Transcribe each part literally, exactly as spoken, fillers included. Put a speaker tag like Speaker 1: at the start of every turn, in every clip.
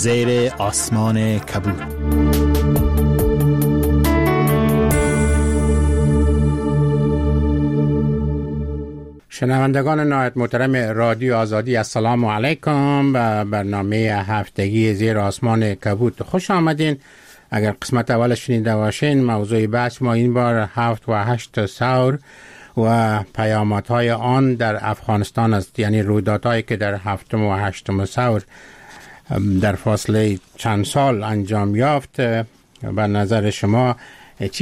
Speaker 1: زیر آسمان کبود.
Speaker 2: شنوندگان نهایت محترم رادیو آزادی، السلام علیکم. به برنامه هفتگی زیر آسمان کبود خوش آمدین. اگر قسمت اول شنیده باشین، موضوع بحث ما این بار هفت و هشت ثور و پیامدهای آن در افغانستان است، یعنی رویدادهایی که در هفتم و هشتم ثور در فاصله چند سال انجام یافت. به نظر شما چی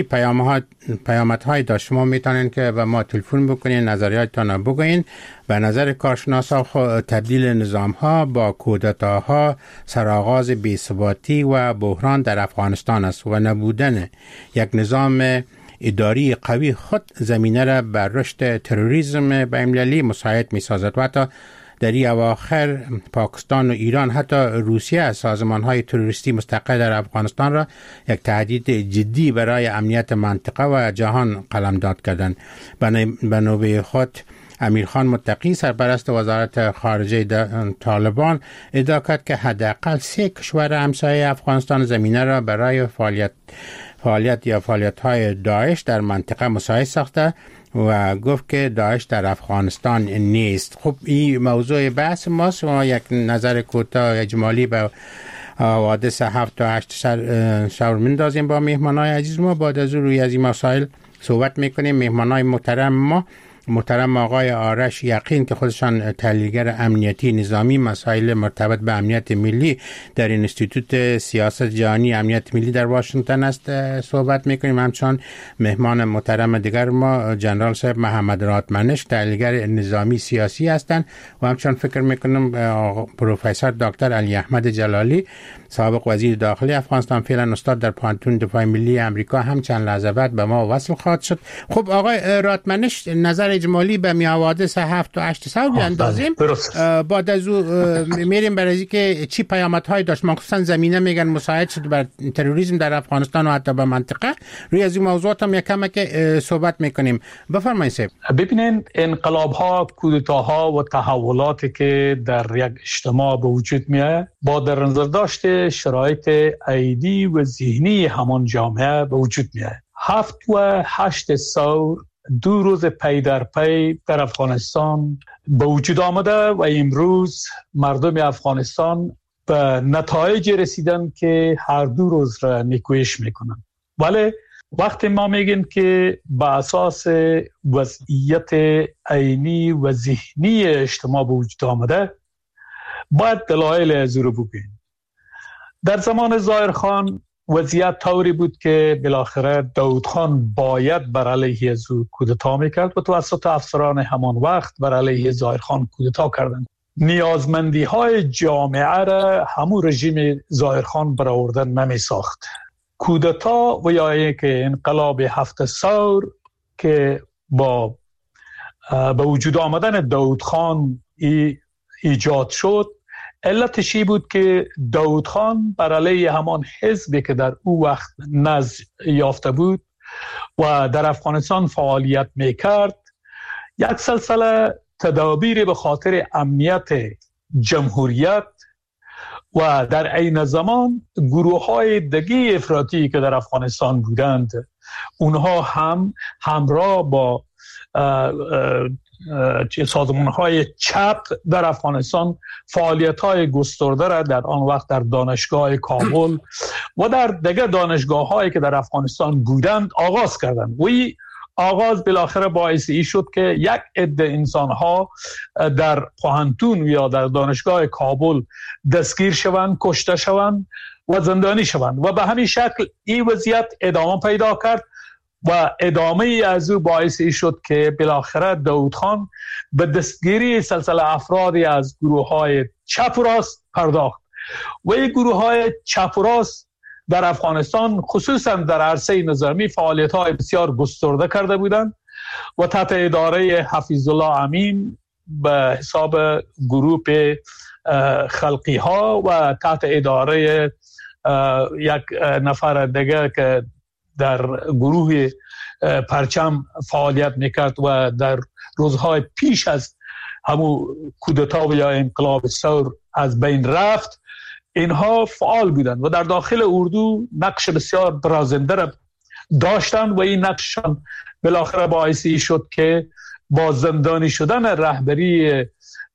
Speaker 2: پیامدهایی داشت؟ شما میتونین که به ما تلفن بکنین، نظریاتتان بگوین. به نظر کارشناسا تبدیل نظام ها با کودتاها سرآغاز بی‌ثباتی و بحران در افغانستان است و نبودن یک نظام اداری قوی خود زمینه را بر رشد تروریسم بین‌المللی مساعد می سازد و حتی در این اواخر پاکستان و ایران، حتی روسیه، سازمان‌های تروریستی مستقل در افغانستان را یک تهدید جدی برای امنیت منطقه و جهان قلمداد کردند. به نوبه خود امیرخان متقی، سرپرست وزارت خارجه طالبان، ادعا کرد که حداقل سه کشور همسایه افغانستان زمینه را برای فعالیت فعالیت یا فعالیت‌های داعش در منطقه مساعد ساخته و گفت که داعش در افغانستان نیست. خب این موضوع بحث ماست. ما یک نظر کوتاه اجمالی به حوادث هفت و هشت ثور میندازیم با مهمانای عزیز ما. بعد از روی از این مسائل صحبت میکنیم. مهمانای محترم ما، محترم آقای آرش یقین که خودشان تحلیلگر امنیتی نظامی مسائل مرتبط به امنیت ملی در انستیتوت سیاست جهانی امنیت ملی در واشنگتن است صحبت میکنیم. همچنان مهمان محترم دیگر ما جنرال صاحب محمد راتمنش، تحلیلگر نظامی سیاسی هستند و همچنان فکر میکنم پروفسور دکتر علی احمد جلالی، سابق وزیر داخلی افغانستان، فعلا استاد در پانتون دفاع ملی امریکا، هم چند لحظه بعد به ما وصل خواهد شد. خب آقای راتمنش، نظر اجمالی به می حوادث هفت و هشت ثور بیاندازیم، بعد از او میریم برای اینکه چی پیامدهایی داشت. مخصوصا زمینه میگن مساعد شد بر تروریسم در افغانستان و حتی به منطقه. روی از این موضوعات هم یک کم که صحبت میکنیم. بفرمایید صاحب.
Speaker 3: ببینین انقلاب ها، کودتاها و تحولاتی که در یک اجتماع به وجود میاد با در نظر داشته شرایط عیدی و ذهنی همان جامعه به وجود میاد. هفت و هشت ثور دو روز پی در پی در افغانستان به وجود آمده و امروز مردم افغانستان به نتایج رسیدن که هر دو روز را نیکویش میکنن. ولی وقتی ما میگیم که به اساس وضعیت عینی و ذهنی اجتماع به وجود آمده، باید دلایل از رو بگوییم. در زمان ظاهرخان وضعیت طوری بود که بالاخره داود خان باید بر علیه از او کودتا میکرد و توسط افسران همان وقت بر علیه ظاهرخان کودتا کردند. نیازمندی های جامعه را همون رژیم ظاهرخان برآوردن نمی ساخت. کودتا و یا اینکه انقلاب هفت ثور که با به وجود آمدن داود خان ای ایجاد شد، علتش بود که داود خان بر علیه همان حزبی که در او وقت نزد یافته بود و در افغانستان فعالیت میکرد، یک سلسله تدابیر به خاطر امنیت جمهوریت و در عین زمان گروه های دیگه افراطی که در افغانستان بودند، اونها هم همراه با سازمان های چپ در افغانستان فعالیت های گسترده را در آن وقت در دانشگاه کابل و در دیگر دانشگاه هایی که در افغانستان بودند آغاز کردند. و این آغاز بالاخره باعث ای شد که یک عده انسان ها در پانتون یا در دانشگاه کابل دستگیر شوند، کشته شوند و زندانی شوند و به همین شکل این وضعیت ادامه پیدا کرد و ادامه از او باعث شد که بالاخره داود خان به دستگیری سلسله افرادی از گروه های چپ و راست پرداخت و این گروه های چپ و راست در افغانستان خصوصا در عرصه نظامی فعالیت های بسیار گسترده کرده بودند و تحت اداره حفیظ الله امین به حساب گروه خلقی ها و تحت اداره یک نفر دیگر که در گروه پرچم فعالیت میکرد و در روزهای پیش از همون کودتا و یا انقلاب ثور از بین رفت، اینها فعال بودند و در داخل اردو نقش بسیار برازنده را داشتند و این نقششان بالاخره باعثی شد که با زندانی شدن رهبری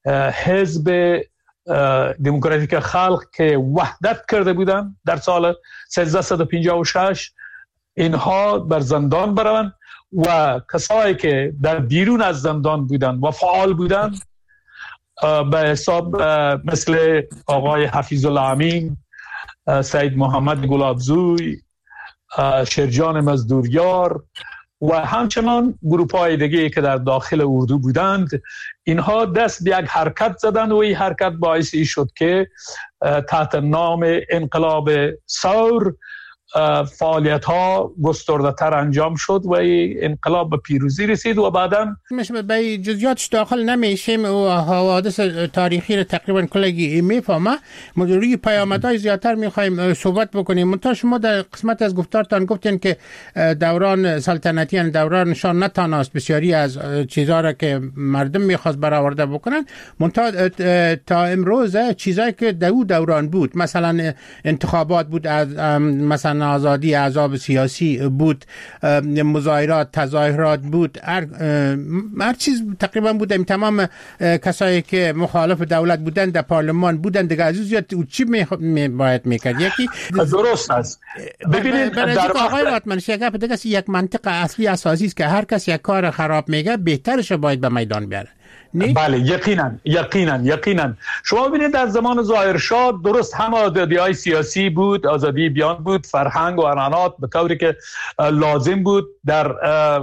Speaker 3: حزب دموکراتیک خلق که وحدت کرده بودند در سال سیزده پنجاه و شش اینها بر زندان بروند و کسایی که در بیرون از زندان بودند و فعال بودند به حساب مثل آقای حفیظ الله امین، سید محمد گلابزوی، شیرجان مزدوریار و همچنان گروپ های دیگه که در داخل اردو بودند، اینها دست به یک حرکت زدند و این حرکت باعثی شد که تحت نام انقلاب ثور فعالیت ها گسترده تر انجام شد و انقلاب به پیروزی رسید و بعدا
Speaker 2: میشه به جزئیاتش داخل نمیشیم و حوادث تاریخی رو تقریبا کلگی میفهمه. روی پیامدهای زیادتر میخوایم صحبت بکنیم. منتها شما در قسمت از گفتارتان گفتین که دوران سلطنتی یعنی دورانشان نتانست بسیاری از چیزها را که مردم میخواست برآورده بکنن، منتها تا امروز چیزایی که در اون دوران بود، مثلا انتخابات بود، از مثلا آزادی احزاب سیاسی بود، مظاهرات تظاهرات بود، هر, هر چیز تقریبا بود. این تمام کسایی که مخالف دولت بودن در پارلمان بودن دیگه. عزیز چی می باید میکرد؟ یکی
Speaker 3: درست است. ببینید
Speaker 2: در آقای واتمن شگاف دیگه یک منطق اصلی اساسی است که هر کس یک کار خراب میگه بهترش باید به میدان بیاره.
Speaker 3: بله یقینا یقینا یقینا شما ببینید در زمان ظاهرشاه درست هم آزادی‌های سیاسی بود، آزادی بیان بود، فرهنگ و عنعنات به طوری که لازم بود در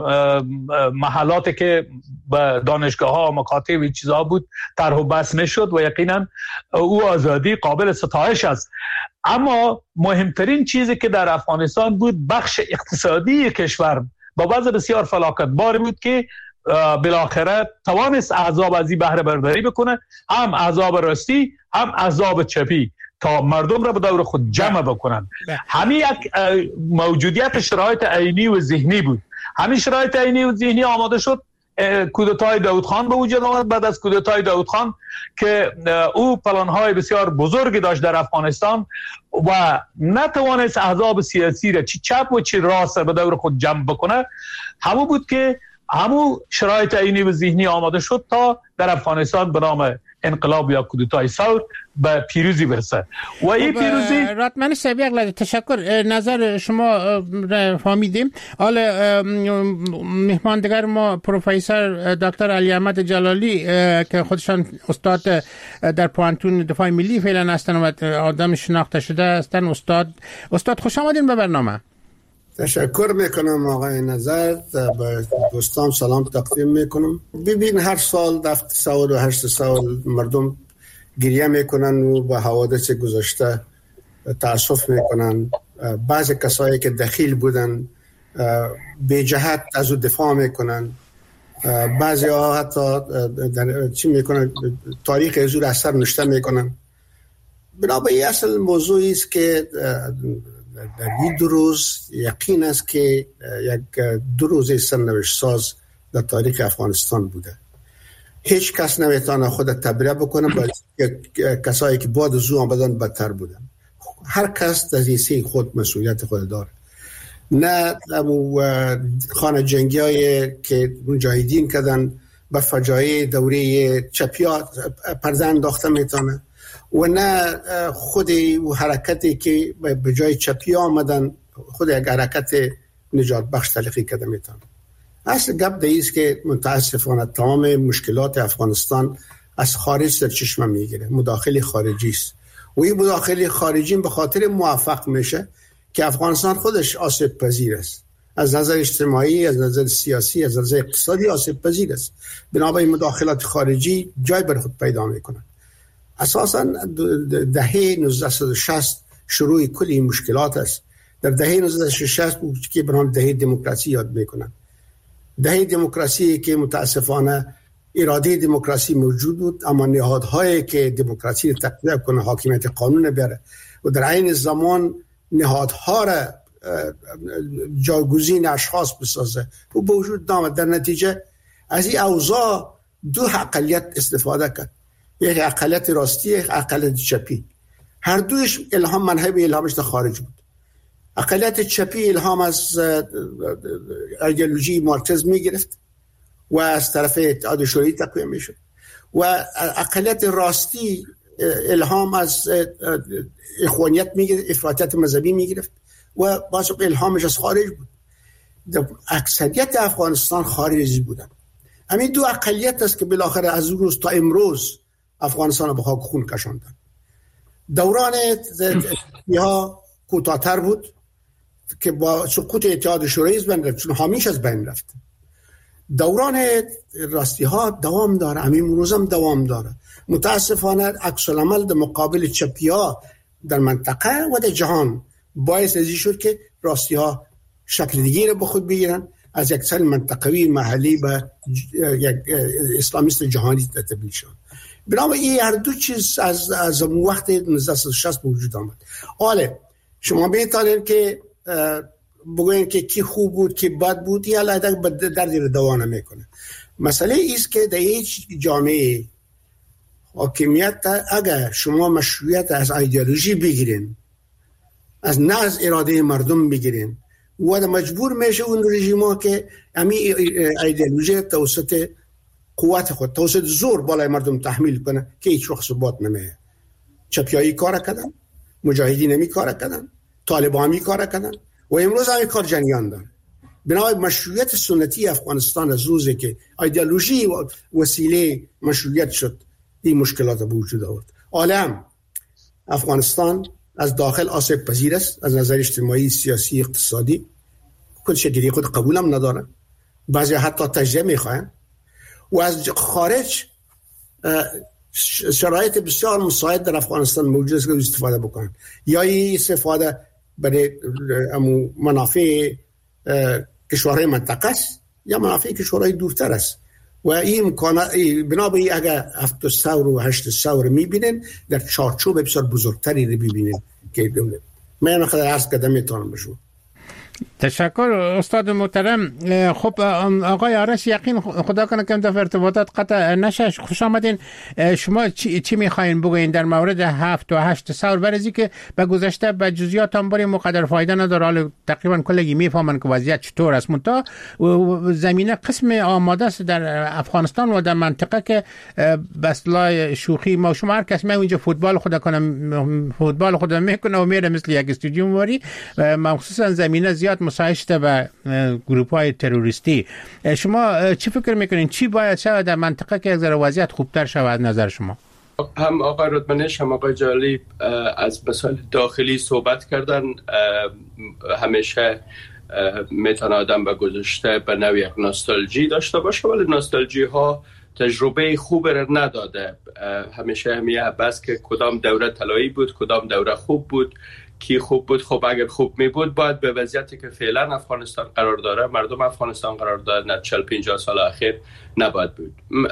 Speaker 3: محلاتی که دانشگاه‌ها و مکاتب و چیزها بود طرح و بس میشد و یقینا او آزادی قابل ستایش است. اما مهمترین چیزی که در افغانستان بود بخش اقتصادی کشور با وضع بسیار فلاکتبار بود که بالاخره توانست احزاب از این بهره برداری بکنه، هم احزاب راستی هم احزاب چپی، تا مردم را به دور خود جمع بکنن. همین یک موجودیت شرایط عینی و ذهنی بود. همین شرایط عینی و ذهنی آماده شد کودتای داود خان به وجود آمد. بعد از کودتای داود خان که او پلان‌های بسیار بزرگی داشت در افغانستان و نتوانست احزاب سیاسی را چی چپ و چی راست به دور خود جمع بکنه، همون بود که همون شرایط عینی و ذهنی آماده شد تا در افغانستان به نام انقلاب یا کودتای ثور به پیروزی برسه. و این پیروزی
Speaker 2: راتمن سبیق تشکر. نظر شما فهمیدیم. حالا مهماندگار ما پروفسور دکتر علی احمد جلالی که خودشان استاد در پوانتون دفاع ملی فعلا هستن و آدم شناخته شده هستن. استاد استاد خوش آمدین به برنامه.
Speaker 4: تشکر میکنم آقای نظر. به دوستان سلام تقدیم میکنم. ببین هر سال دفت سال و هشت سال مردم گریه میکنن و به حوادث گذشته تأسف میکنن. بعضی کسایی که دخیل بودن به جهت از او دفاع میکنن. بعضی ها حتی در چی میکنن تاریخ از او را اثر نشته میکنن. بنابراین اصل موضوعی است که در این دو روز یقین است که یک دو روز سرنوشت ساز در تاریخ افغانستان بوده. هیچ کس نمیتونه خود تبرئه بکنه با کسایی که بعد از او آمدن بدتر بودن. هر کس در حیث خود مسئولیت خود داره. نه خانه جنگی هایی که مجاهدین کردن به فجایع دوره چپیات پرده انداخته میتونه و نه خود و حرکتی که به جای چپی آمدن خود یک حرکت نجات بخش تلقی کرده میتونه. اصل گپ دیست که متاسفانه تمام مشکلات افغانستان از خارج سرچشمه میگیره. مداخله خارجی است و این مداخله خارجی به خاطر موفق میشه که افغانستان خودش آسیب پذیر است. از نظر اجتماعی، از نظر سیاسی، از نظر اقتصادی آسیب پذیر است. بنابراین مداخلات خارجی جای بر خود پیدا میکنن. اساساً دهه نوزده و شصت شروع کلی مشکلات است. در دهه نوزده و شصت بود که برام دهه دموکراسی یاد میکنن. دهه دموکراسی که متاسفانه اراده دموکراسی موجود بود، اما نهادهایی که دموکراسی را تقویت کنه، حاکمیت قانون بیاره و در عین زمان نهادها را جایگزین اشخاص بسازه و به وجود آمد. در نتیجه از این اوضاع دو اقلیت استفاده کرد. یک اقلیت راستی، یک اقلیت چپی. هر دوش الهام منهب الهامش در خارج بود. اقلیت چپی الهام از ایدئولوژی مارکسیسم میگرفت و از طرف اتحاد شوروی تقویه میشد و اقلیت راستی الهام از اخوانیت میگرفت، افراطیت مذهبی میگرفت و باز الهامش از خارج بود. اکثریت افغانستان خارجی بودن. همین دو اقلیت است که بالاخره از اون روز تا امروز افغانستان رو به خاک خون کشاندن. دوران ها کوتاه‌تر بود که با سقوط اتحاد شوروی بین رفت، چون حامیش از بین رفت. دوران راستی ها دوام داره، همین روز هم دوام داره. متاسفانه عکس العمل در مقابل چپی ها در منطقه و در جهان باعث ازی شد که راستی ها شکل دیگه رو به خود بگیرن، از یک سل منطقوی محلی به یک اسلامیست جهانی تبدیل شد. بنابراین این هر دو چیز از از وقت نهزده و شصت وجود آمد. حالا شما میتونید که بگوین که کی خوب بود کی بد بود، یا علیه در دیر دوانه میکنه. مسئله ایست که در هیچ جامعه حاکمیت اگر شما مشروعیت از ایدئولوژی بگیرین، از نه از اراده مردم بگیرین، و مجبور میشه اون رژیما که همین ایدئولوژی توسط قوت خود، توسط زور بالای مردم تحمیل کنه که هیچ وقت ثبات نمیه. چپیایی کار کردن، مجاهدین نمی کار کردن، طالبان می کار کردن و امروز همین کار جنیان دارن. بنابراین مشروعیت سنتی افغانستان از روزی که ایدئولوژی و وسیله مشروعیت شد این مشکلات به وجود آورد. عالم افغانستان از داخل آسیب پذیر است، از نظر اجتماعی، سیاسی، اقتصادی. خودش دیگه خود قبولم ندارن، بعضی حتی تجزیه میخواین، و از خارج شرایط بسیار مساعد در افغانستان موجود است که استفاده بکنن، یا این استفاده برای منافع کشورهای منطقه است یا منافع کشورهای دورتر است. و این امکانات بنابراین اگر هفت ثور و هشت ثور میبینن در چارچوب بسیار بزرگتری رو ببینن که من خود عرض کردم میتونم بشون.
Speaker 2: تشکر استاد محترم. خب آقای آرش، یقین خدا کنه که در ارتباطات قطع نشه. خوش آمدین. شما چی, چی میخواین بگوین در مورد هفت و هشت ثور؟ برای که به گذشته به جزئیات هم برای مقدر فایده نداره، حالا تقریبا کلگی میفهمن که وضعیت چطور است. منتها زمینه قسم آماده است در افغانستان و در منطقه که به اصطلاح شوخی ما شما هر کس میاد اینجا فوتبال خدا کنه فوتبال خدا میکنه و میره مثل یک استادیوم واری، مخصوصا زمینه زیاد مساعده به گروپ های تروریستی. شما چی فکر میکنین چی باید شود در منطقه که یک ذره وضعیت خوبتر شود نظر شما؟
Speaker 5: هم آقای رودمنش هم آقای جلالی از مسائل داخلی صحبت کردن. همیشه میتونه آدم به گذشته به نوع یک نوستالژی داشته باشه، ولی نوستالژی ها تجربه خوب را نداده. همیشه همیه بس که کدام دوره طلایی بود، کدام دوره خوب بود، کی خوب بود. خب اگر خوب می بود باید به وضعیتی که فعلا افغانستان قرار داره، مردم افغانستان قرار داره، نه چهل پنجاه سال اخیر نباید بود.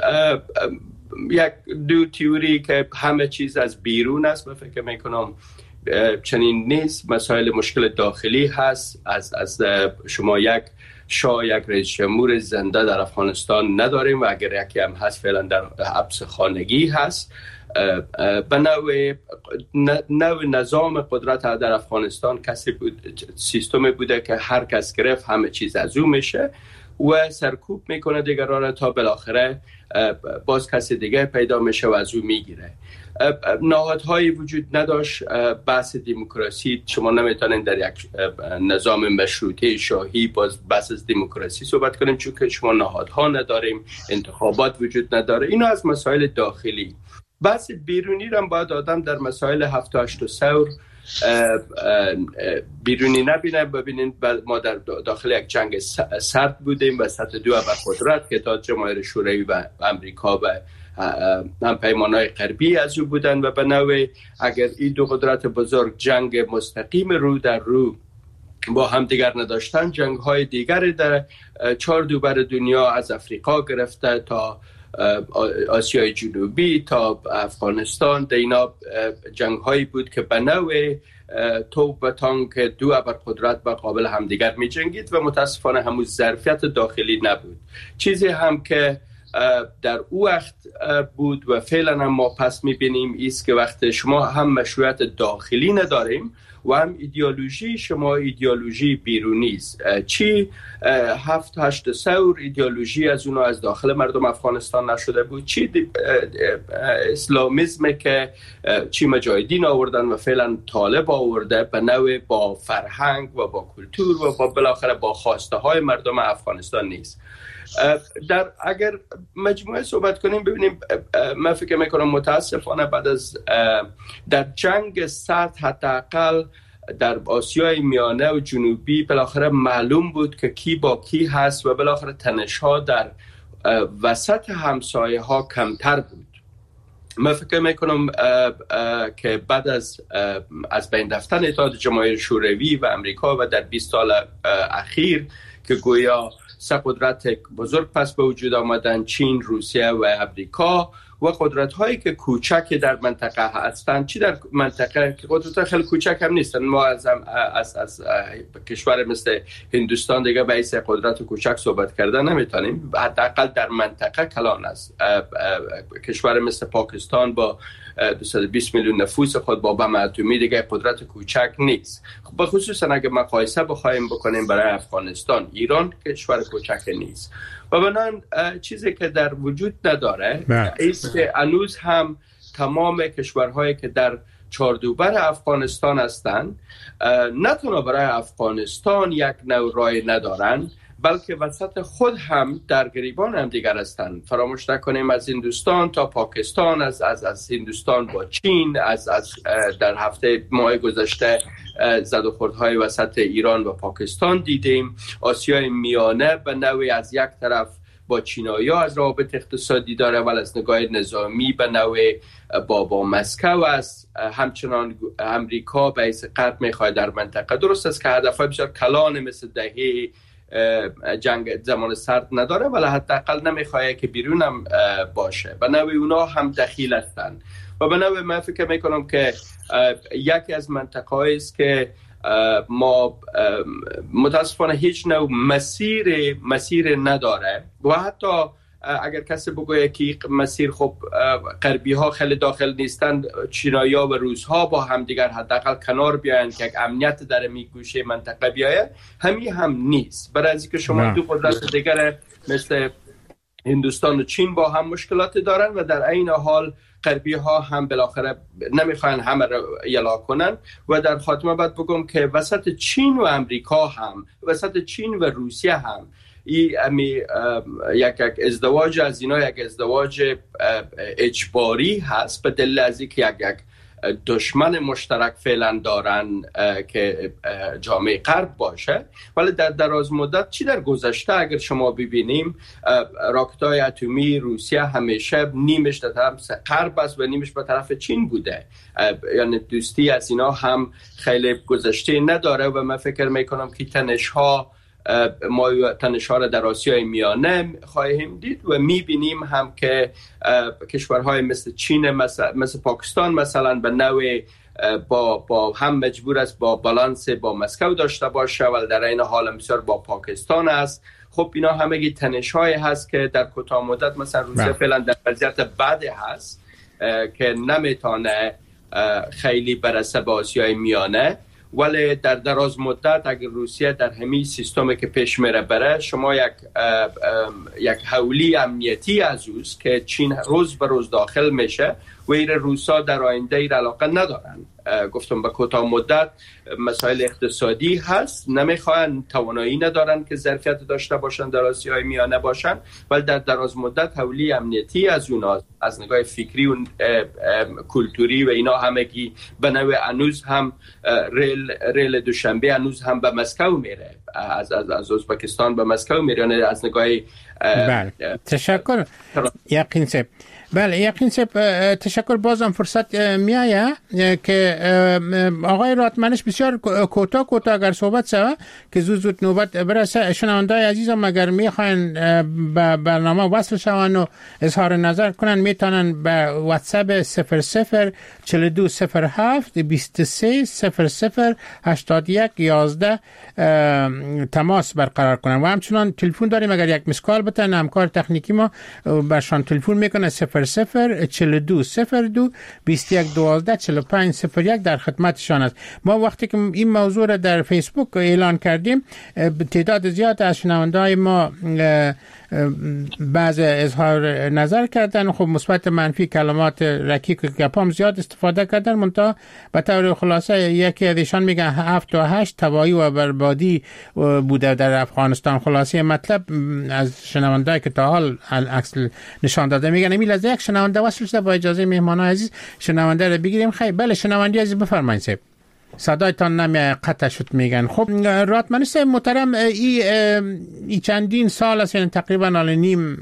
Speaker 5: یک دو تئوری که همه چیز از بیرون است، من فکر میکنم چنین نیست. مسائل مشکل داخلی هست. از از شما یک شاه، یک رئیس جمهور زنده در افغانستان نداریم و اگر یکی هم هست فعلا در حبس خانگی هست. به نوع نوع نظام قدرت در افغانستان کسی بود، سیستم بوده که هر کس گرفت همه چیز از او میشه و سرکوب میکنه دیگران تا بالاخره باز کسی دیگه پیدا میشه و از او میگیره. نهادهایی وجود نداشت. بحث دموکراسی شما نمیتونین در یک نظام مشروطه شاهی باز بحث از دموکراسی صحبت کنیم، چون که شما نهادها نداریم، انتخابات وجود نداره. اینو از مسائل داخلی. بحث بیرونی رو باید آدم در مسائل هفت و هشت ثور بیرونی نبینه. ببینین ما در داخل یک جنگ سرد بودیم و سطح دو ابرقدرت که تا جماهیر شوروی و امریکا و هم پیمانهای غربی از او بودن و به نوعی اگر این دو قدرت بزرگ جنگ مستقیم رو در رو با هم دیگر نداشتن، جنگ های دیگر در چهار دوبر دنیا از افریقا گرفته تا آسیای جنوبی تا افغانستان، در اینا جنگ هایی بود که به نوع توپ و تانک دو ابرقدرت با قابل همدیگر می جنگید و متاسفانه همون ظرفیت داخلی نبود. چیزی هم که در او وقت بود و فعلا هم ما پس میبینیم ایست که وقت شما هم مشروعیت داخلی نداریم و هم ایدئولوژی شما ایدئولوژی بیرونی است. چی هفت هشت سور ایدئولوژی از اونها از داخل مردم افغانستان نشده بود، چی اسلامیسم که چی مجاهدین آوردن و فعلا طالب آورده به نوع با فرهنگ و با کلتور و با بالاخره با خواسته های مردم افغانستان نیست. در اگر مجموعه صحبت کنیم ببینیم، من فکر میکنم متاسفانه بعد از در جنگ سرد حداقل در آسیای میانه و جنوبی بالاخره معلوم بود که کی با کی هست و بالاخره تنش‌ها در وسط همسایه ها کمتر بود. من فکر میکنم که بعد از از بین رفتن اتحاد جماهیر شوروی و امریکا و در بیست سال اخیر که گویا سه قدرت بزرگ پس به وجود آمدن، چین، روسیه و امریکا و قدرت هایی که کوچک در منطقه هستند، چی در منطقه که قدرت خیلی کوچک هم نیستن، ما از از, از کشور مثل هندوستان دیگه به ایسه قدرت کوچک صحبت کردن نمیتونیم، حداقل در منطقه کلان است. کشور مثل پاکستان با دویست و بیست میلیون نفوس خود با بم اتمی دیگه قدرت کوچک نیست. خب خصوصا اگه مقایسه بخوایم بکنیم برای افغانستان، ایران کشور کوچک نیست و بنابراین چیزی که در وجود نداره است که هنوز هم تمام کشورهایی که در چهاردوبر افغانستان هستند نه تنها برای افغانستان یک نوع رای ندارن، بلکه وسط خود هم در گریبان هم دیگر هستند. فراموش نکنیم از هندوستان تا پاکستان، از از از هندوستان با چین، از از در هفته ماه گذشته زد و خوردهای وسط ایران و پاکستان دیدیم. آسیای میانه به نوعی از یک طرف با چینایی‌ها از روابط اقتصادی داره ولی از نگاه نظامی به نوع با با مسکو است. همچنان امریکا به حیث قطب میخواد در منطقه. درست است که هدفهای بسیار کلان مثل دهه جنگ زمان سرد نداره ولی حداقل نمیخواد که بیرون هم باشه. به نوع اونا هم دخیل هستن و به نوع من فکر میکنم که یکی از منطقه‌هایی است که ما متاسفانه هیچ نوع مسیر مسیر نداره و حتی اگر کسی بگوید که مسیر خب غربی ها خیلی داخل نیستن، چینایی ها و روس ها با هم دیگر حداقل کنار بیاین که یک امنیت در می گوشه منطقه بیایه، همین هم نیست. برای از اینکه شما دو قدرت دیگر مثل هندوستان و چین با هم مشکلات دارن و در این حال غربی ها هم بالاخره نمیخوان همه رو یلا کنن و در خاتمه بعد بگم که وسط چین و امریکا هم، وسط چین و روسیه هم ای امی یک یک ازدواج از اینا یک ازدواج اجباری هست به دلیل از اینکه یک یک دشمن مشترک فعلا دارن که جامعه غرب باشه. ولی در دراز مدت چی در گذشته اگر شما ببینیم راکت‌های اتمی روسیه همیشه نیمش در طرف غرب است و نیمش به طرف چین بوده، یعنی دوستی از اینا هم خیلی گذشته نداره و من فکر میکنم که تنش‌ها ما تنش‌ها را در آسیای میانه خواهیم دید و می‌بینیم هم که کشورهای مثل چین مثل, مثل پاکستان مثلا به نوع با با هم مجبور است با بالانس با مسکو داشته باشه ولی در این حال بسیار با پاکستان است. خب اینا همگی تنش‌های هست که در کوتاه مدت مثلا روسیه فعلا در وضعیت بدی هست که نمیتونه خیلی برسه به آسیای میانه، ولی در دراز مدت اگر روسیه در همین سیستمی که پیش میره بره، شما یک یک حولی امنیتی از اوست که چین روز به روز داخل میشه و این روسا در آینده ایر علاقه ندارن. گفتم به کوتاه مدت مسائل اقتصادی هست، نمیخوان، توانایی ندارن که ظرفیت داشته باشن در آسیای میانه باشن، ولی در دراز مدت حولی امنیتی از اونا از نگاه فکری و کلتوری و اینا همگی به نوع هنوز هم ریل ریل دوشنبه هنوز هم به مسکو میره، از از از ازبکستان به مسکو میره، از نگاه
Speaker 2: بله. تشکر یقین سه بله یقین سپ تشکر. بازم فرصت میایه که آقای راتمنش بسیار کوتاه کوتاه اگر صحبت شود که زود زود نوبت برسه. شنوندای عزیزم اگر میخواین به برنامه وصل شون و اظهار نظر کنن میتونن به واتساپ صفر صفر چهل و دو صفر هفت بیست و سه صفر صفر هشتاد و یک یازده تماس برقرار کنن و همچنان تلفن داریم اگر یک مسکال بتن همکار تکنیکی ما برشان تلفن میکنه صفر صفر چهل و دو صفر دو بیست و یک دوازده چهل و پنج صفر یک در خدمتشان است. ما وقتی که این موضوع را در فیسبوک اعلان کردیم تعداد زیاد از شنونده‌های ما بعض اظهار نظر کردن، خب مثبت منفی کلمات رکیک و گپام زیاد استفاده کردن، منتها به طور خلاصه یکی از ایشان میگن هفت و هشت تباهی و بربادی بوده در افغانستان. خلاصه مطلب از شنونده که تا حال عکس نشان داده میگن امیل از یک شنونده وصل شده. با اجازه مهمانان عزیز شنونده رو بگیریم. خیلی بله شنونده عزیز بفرمایید صاحب، صدایتان نمی قطع شد میگن. خب راتمنش صاحب محترم ای, ای چندین سال است، یعنی تقریبا حال نیم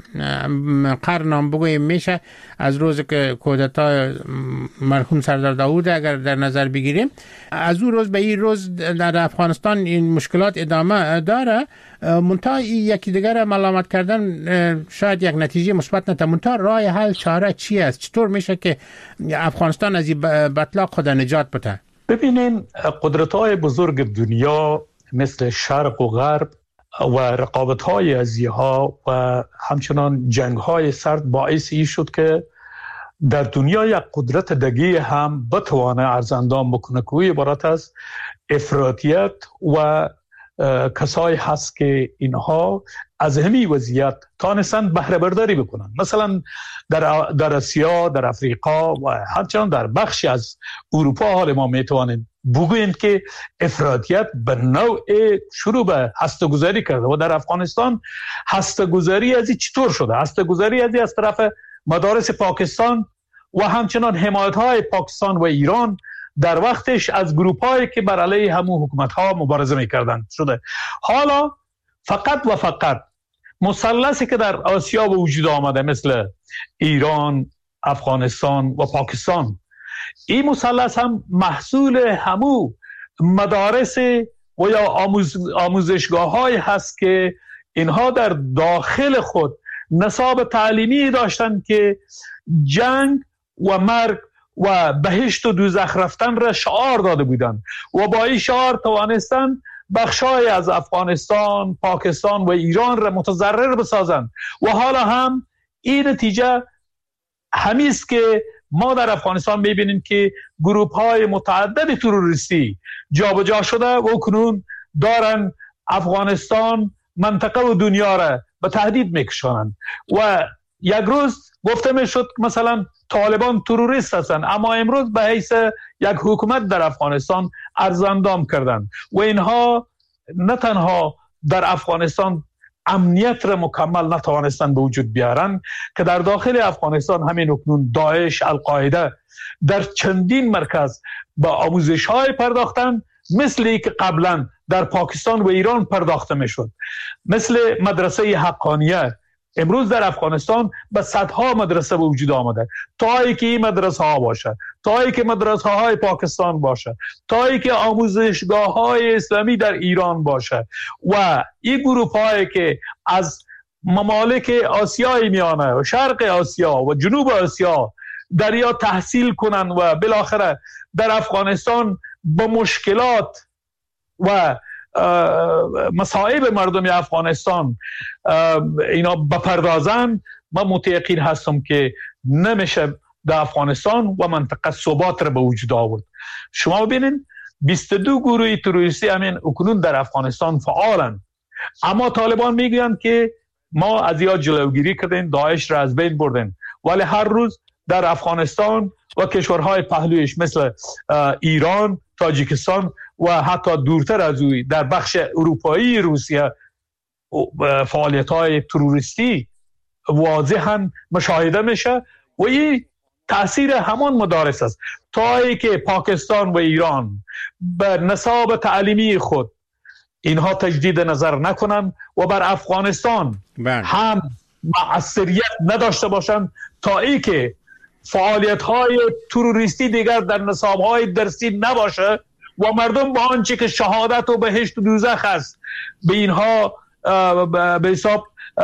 Speaker 2: قرن هم بگویم میشه از روز که کودتا مرحوم سردار داوود اگر در نظر بگیریم، از اون روز به این روز در افغانستان این مشکلات ادامه داره. منتها یکی دیگر ملامت کردن شاید یک نتیجه مثبت نده. منتها راه حل چاره چی است؟ چطور میشه که افغانستان از این بطلاق خود نجات بده؟
Speaker 3: ببینین قدرت‌های بزرگ دنیا مثل شرق و غرب و رقابت‌های ازیها و همچنان جنگ‌های سرد باعث این شد که در دنیا یک قدرت دگی هم بتوانه ارزاندام بکنه که عبارت از افراطیت و کسایی هست که اینها از همین وضعیت تانستن بهره برداری بکنن. مثلا در در آسیا، در افریقا و همچنان در بخشی از اروپا حال ما میتوانیم بگوییم که افراطیت به نوع شروع به هسته‌گذاری کرده و در افغانستان هسته‌گذاری از این چطور شده؟ هسته‌گذاری از از طرف مدارس پاکستان و همچنان حمایت‌های پاکستان و ایران در وقتش از گروه‌هایی که بر علیه همون حکومت‌ها مبارزه می‌کردند شده. حالا فقط و فقط مثلثی که در آسیا به وجود آمده مثل ایران، افغانستان و پاکستان، این مثلث هم محصول همو مدارس و یا آموز آموزشگاه‌هایی هست که اینها در داخل خود نصاب تعلیمی داشتند که جنگ و مرگ و بهشت و دوزخ رفتن را شعار داده بودند و با این شعار توانستند بخشای از افغانستان، پاکستان و ایران را متضرر بسازند و حالا هم این نتیجه همیست که ما در افغانستان میبینیم که گروه‌های متعدد تروریستی جابجا شده و کنون دارن افغانستان منطقه و دنیا را به تهدید میکشانند و یک روز گفته میشد مثلا طالبان تروریست هستند، اما امروز به حیث یک حکومت در افغانستان ارزاندام کردند و اینها نه تنها در افغانستان امنیت را مکمل نتوانستند به وجود بیارن که در داخل افغانستان همین اکنون داعش، القاعده در چندین مرکز با آموزش های پرداختن مثلی که قبلا در پاکستان و ایران پرداخته میشد، مثل مدرسه حقانیه امروز در افغانستان به صدها مدرسه به وجود آمده، تا ای که این مدرسه ها باشه، تا ای که مدرسه های پاکستان باشه، تا ای که آموزشگاه های اسلامی در ایران باشه و این گروه هایی که از ممالک آسیای میانه و شرق آسیا و جنوب آسیا دریا تحصیل کنن و بالاخره در افغانستان با مشکلات و مصائب مردم افغانستان اینا بپردازن، من متیقن هستم که نمیشه در افغانستان و منطقه ثبات را به وجود آورد. شما ببینید بیست و دو گروه تروریستی همین اکنون در افغانستان فعالن، اما طالبان میگویند که ما از یا جلوگیری کردیم، داعش را از بین بردیم، ولی هر روز در افغانستان و کشورهای پهلویش مثل ایران، تاجیکستان و حتی دورتر از اوی در بخش اروپایی روسیه فعالیت‌های تروریستی واضحاً مشاهده میشه و این تأثیر همان مدارس است. تا ای که پاکستان و ایران به نصاب تعلیمی خود اینها تجدید نظر نکنن و بر افغانستان بله. هم مؤثریت نداشته باشند تا ای که فعالیت های تروریستی دیگر در نصاب های درسی نباشه و مردم با آنچه که شهادت و بهشت و دوزخ است به اینها به حساب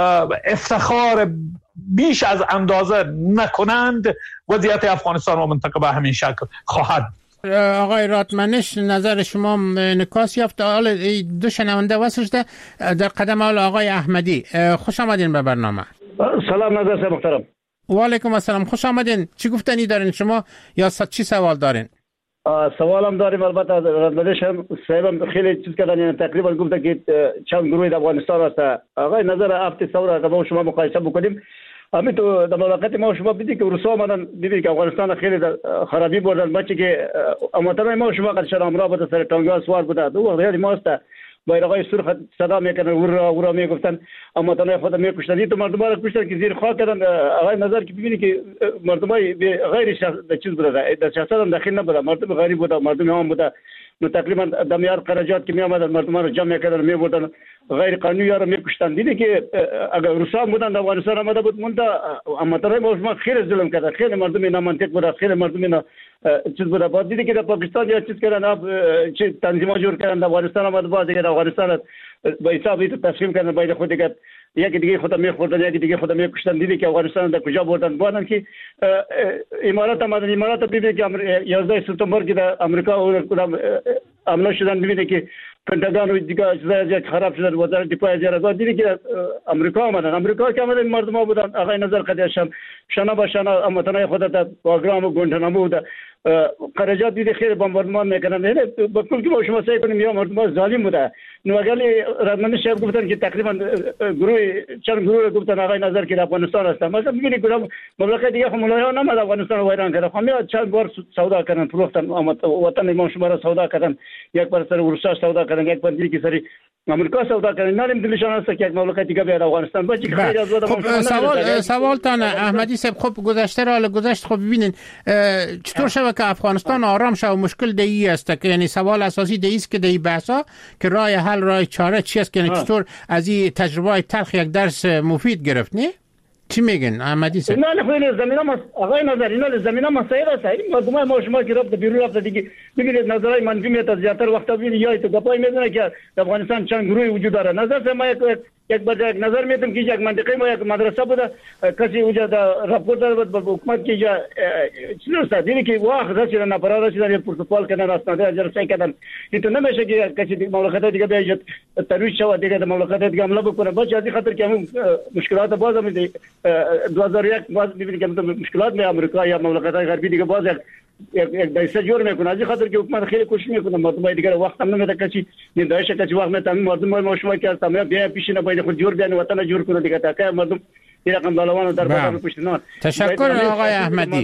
Speaker 3: افتخار بیش از اندازه نکنند، وضعیت افغانستان و منطقه به همین شکل خواهد.
Speaker 2: آقای راتمنش، نظر شما نکاس یافت. حالا دو شنونده وصل شده در قدم اول. آقای احمدی، خوش آمدین به برنامه.
Speaker 6: سلام نظر محترم.
Speaker 2: و علیکم السلام، خوش آمدین. چی گفتنی دارین شما یا چی سوال دارین؟
Speaker 6: سوالم داریم. البته راتمنش هم صاحب خیلی چیز کردن، یعنی تقریبا گفته که چند گروه در افغانستان هست. آقای نظر هفته سوال اگر با شما مقایسه بکنیم، همین تو در ملاقات ما شما دیدی که روسا آمدن، دیدی که افغانستان خیلی خرابی بردن. بچه که اموطنان ما شما قدشان امرا بوده، سر تانگا سوار بوده، دو وقت یادی ما است بایرقای سرخ صدا میکنن، ورا ورا میگفتن اموطنان خود میکشتن. این تو مردم را کشتن که زیر خاک کردن. آقای نظر که ببینی که مردمای غیر چیز بوده، در سیاست هم داخل نبوده، مردم غریب بوده، مردم هم بوده. نو تقریبا دمیار قراجات که می آمدن مردمان رو جمع کردن، می بردن غیر قانونی ها رو می کشتن. دیدی که اگر روسا بودن در افغانستان آمده بود مونده، اما طرف ما خیلی ظلم کرده، خیلی مردم نامنطق بوده، خیلی مردم اینا چیز بوده. بعد دیدی که در پاکستان یا چیز کردن، اب چه تنظیمات جور کردن، در افغانستان آمده بعد دیگه در افغانستان به حساب ایت تسلیم کردن، باید خود دیگه یکی دیگه خدا میخوردن، یکی دیگه خدا میکشتن. دیدی که افغانستان در کجا بردن. بعدن که امارات آمدن، امارات ببینید که یازده سپتامبر که در آمریکا حمله شدن، ببینید که پنتاگون و دیگه چیزای خراب شدن، وزارت دفاع زیرا. دیدی که آمریکا آمدن، آمریکا که آمدن مردم ها بودن. آقای نظر قدیشم شنا به شنا اموطنان خود در باگرام و گونتنامو بوده، قراجات دیدی خیلی بمباردمان میکنن. یعنی با کل که ما شما سعی کنیم یا مردم ظالم بوده. نو اگر راتمنش صاحب گفتن که تقریبا گروه چند گروه گفتن آقای نظر که افغانستان هستن، مثلا میگی که مملکت دیگه هم ملایان نماد افغانستان رو ویران کرده، همه چند بار سودا کردن، فروختن وطن ما شما را سودا کردن، یک بار سر روسا سودا کردن، یک بار دیگه سری امریکا سودا کردن. نالم دلشان است که یک مملکت دیگه بیاد افغانستان. بچه خیلی از وقت
Speaker 2: سوال سوال تان احمدی صاحب، خب گذشته را گذشت. خب ببینین چطور شود که افغانستان آرام شد؟ مشکل دی است که یعنی سوال اساسی دی است که دی بحثا که راه حل راه چاره چی است، که یعنی چطور از این تجربه تلخ یک درس مفید گرفت. نه چی میگن احمدی صاحب؟
Speaker 6: نه نه خیلی زمینه ما آقای نظر اینا زمینه مسائل است. این مردم ما شما که رفت بیرون رفت دیگه ببینید نظرای منفی میاد زیاتر وقت ببینید یا تو گپای میزنه که افغانستان چند گروهی وجود داره. نظر ما یک یک بار نظر میدم که یک منطقه ما یک مدرسه بوده، کسی وجود راپورت داد به حکومت که یا چیزی است دیگه که واخ راست نه پرا شدن پروتکل کردن اسناد اجرا کردن. این تو نمیشه که کسی دیگه مملکت دیگه بیاد ترویج شو دیگه مملکت دیگه حمله بکنه. بچه از خاطر که همون مشکلات باز هم دو هزار و یک باز میبینید که مشکلات می آمریکا یا مملکت های غربی دیگه باز یک دایسه جور میکنه. از خاطر که حکومت خیلی کوشش میکنه مردم دیگه وقت هم نمیده کسی این دایشه کسی وقت میتونه مردم ما شما که تمام بیا پیش نه باید خود جور بیان وطن جور کنه دیگه تا که مردم این رقم بالوان در بازار پشت نه.
Speaker 2: تشکر آقای احمدی.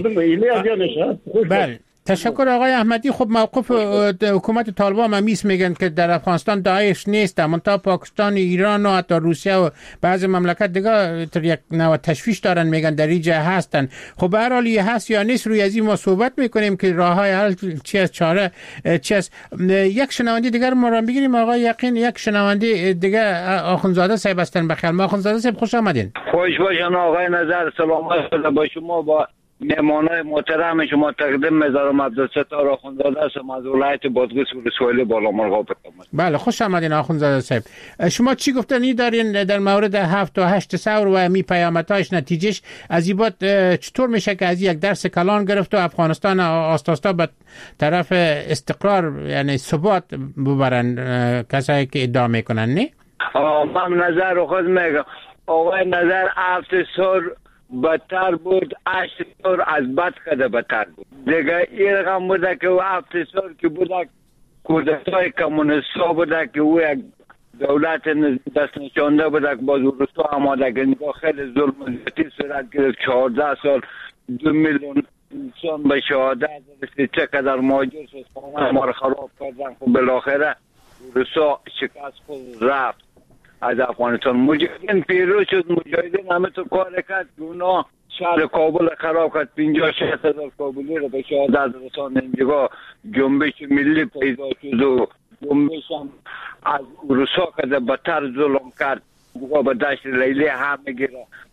Speaker 2: بله تشکر آقای احمدی. خب موقف حکومت طالبان هم میس میگن که در افغانستان داعش نیست، منتها پاکستان، ایران و حتی روسیه و بعضی مملکت دیگه تر یک نوع تشویش دارن، میگن در این جهه هستن. خب به هر حال هست یا نیست، روی از این ما صحبت میکنیم که راه های حل چی از چاره چی از. یک شنونده دیگر ما رو بگیریم. آقای یقین، یک شنونده دیگه آخوندزاده صاحب هستن. بخیر ما آخوندزاده صاحب خوش آمدین.
Speaker 7: خوش باشن آقای نظر. سلامت با شما با مهمانای محترم شما تقدیم می‌ذارم. عبدالستار آخوندزاده هستم از ولایت بادغیس ولسوالی بالامرغاب.
Speaker 2: بله خوش آمدین آخوندزاده صاحب. شما چی گفتنی دارین در مورد هفت و هشت ثور و می پیامدهاش، نتیجهش از این بعد چطور میشه که از یک درس کلان گرفت و افغانستان آستا آستا به طرف استقرار یعنی ثبات ببرن کسایی که ادعا میکنن؟ نه
Speaker 7: من نظر خود میگم آقای نظر هفت ثور بدتر بود، هشت ثور از بد کده بدتر بود دیگه. این رقم بوده که او هفت ثور که بوده کودتای کمونیستا بوده که او یک دولت دست نشانده بوده که باز روستا آماده که نگاه خیلی ظلم و زیادتی صورت گرفت. چهارده سال دو میلیون انسان به شهادت رسید، چقدر مهاجر شد، خانه ما رو خراب کردن. خب بالاخره روستا شکست خود رفت از افغانستان. مجاهدین پیروز شد، مجاهدین همه تو کار کرد که اونا شهر کابل خراب کرد. پنجاه شصت هزار کابلی رو به شهادت رساند. اینجا جنبش ملی پیدا شد و جنبش هم از روسا کرده بدتر ظلم کرد. به دشت لیلی هم میگیره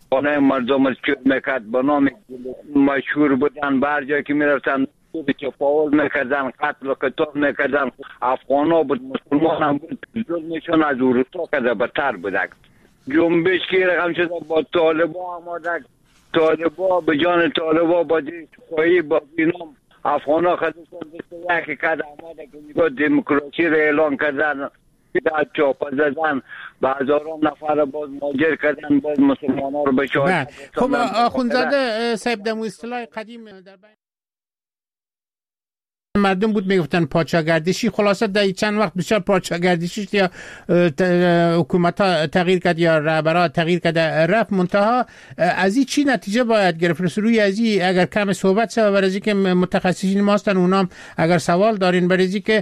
Speaker 7: خانه مردم از چور میکرد، به نام مشهور بودن، بر جایی که میرفتن چپاول میکردن، قتل و قتال میکردن. افغان ها بود، مسلمان هم بود، ظلمشون از اروپا کده بدتر بودک. جنبش که رقم شده با طالبا آمدک، طالبا به جان طالبا با دیشخواهی با اینام افغان ها خدشون دست یکی کده آمده که نگاه دموکراسی را اعلان کردن، در چاپا زدن، به هزاران نفر باز ماجر کردن، باز مسلمان ها رو به شاهد.
Speaker 2: خب آخونزاده صاحب دمو اصطلاح قدیم در بین مردم بود میگفتن پادشاهگردشی، خلاصه در چند وقت بسیار پادشاهگردشی یا حکومت ها تغییر کرد یا رهبرها تغییر کرد رفت. منتها از این چی نتیجه باید گرفت؟ روی از این اگر کم صحبت شد برای اینکه متخصصین ما هستن اونام اگر سوال دارین برای اینکه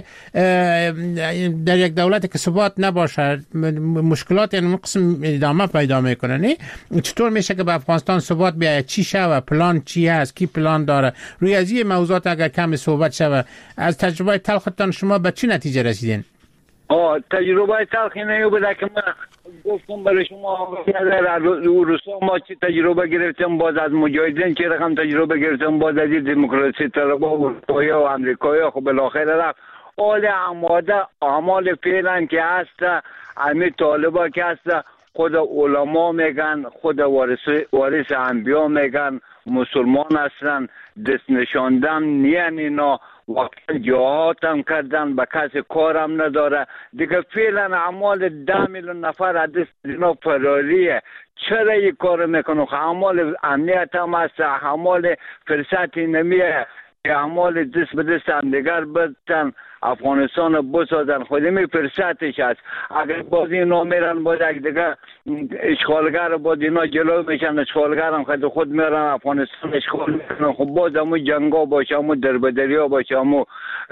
Speaker 2: در یک دولت که ثبات نباشه مشکلات یعنی قسم ادامه پیدا میکنه، نه چطور میشه که به افغانستان ثبات بیاید؟ چی شوه؟ پلان چی هست؟ کی پلان داره؟ روی از این موضوعات اگر کم صحبت شد از تجربه تلختان شما به چی نتیجه رسیدین؟
Speaker 7: آه تجربه تلخی نیو بوده که من گفتم برای شما در روسا ما چی تجربه گرفتم، باز از مجاهدین چی رقم تجربه گرفتم، باز از دموکراسی طلبا و اروپایی و امریکایی. خب بالاخره رفت آل آماده اعمال فعلا که هست امی طالبا که هست خود علما میگن، خود وارث وارث انبیا میگن، مسلمان هستن، دست نشاندن نیان اینا، واقعا جهات هم کردن، به کسی کارم نداره دیگه. فعلا اعمال ده میلیون نفر از دست اینا فراریه. چرا این کار میکنه؟ اعمال امنیت هم هست، اعمال فرصتی نمیه، اعمال دست به دست هم دیگر بدن افغانستان بسازن. خود می فرصتش هست. اگر باز اینا میرن باز دیگه اشغالگر باز اینا جلو میشن، اشغالگر هم خود خود میرن افغانستان اشغال میکنن. خب باز همون جنگا باشه، همون دربدری ها باشه، همون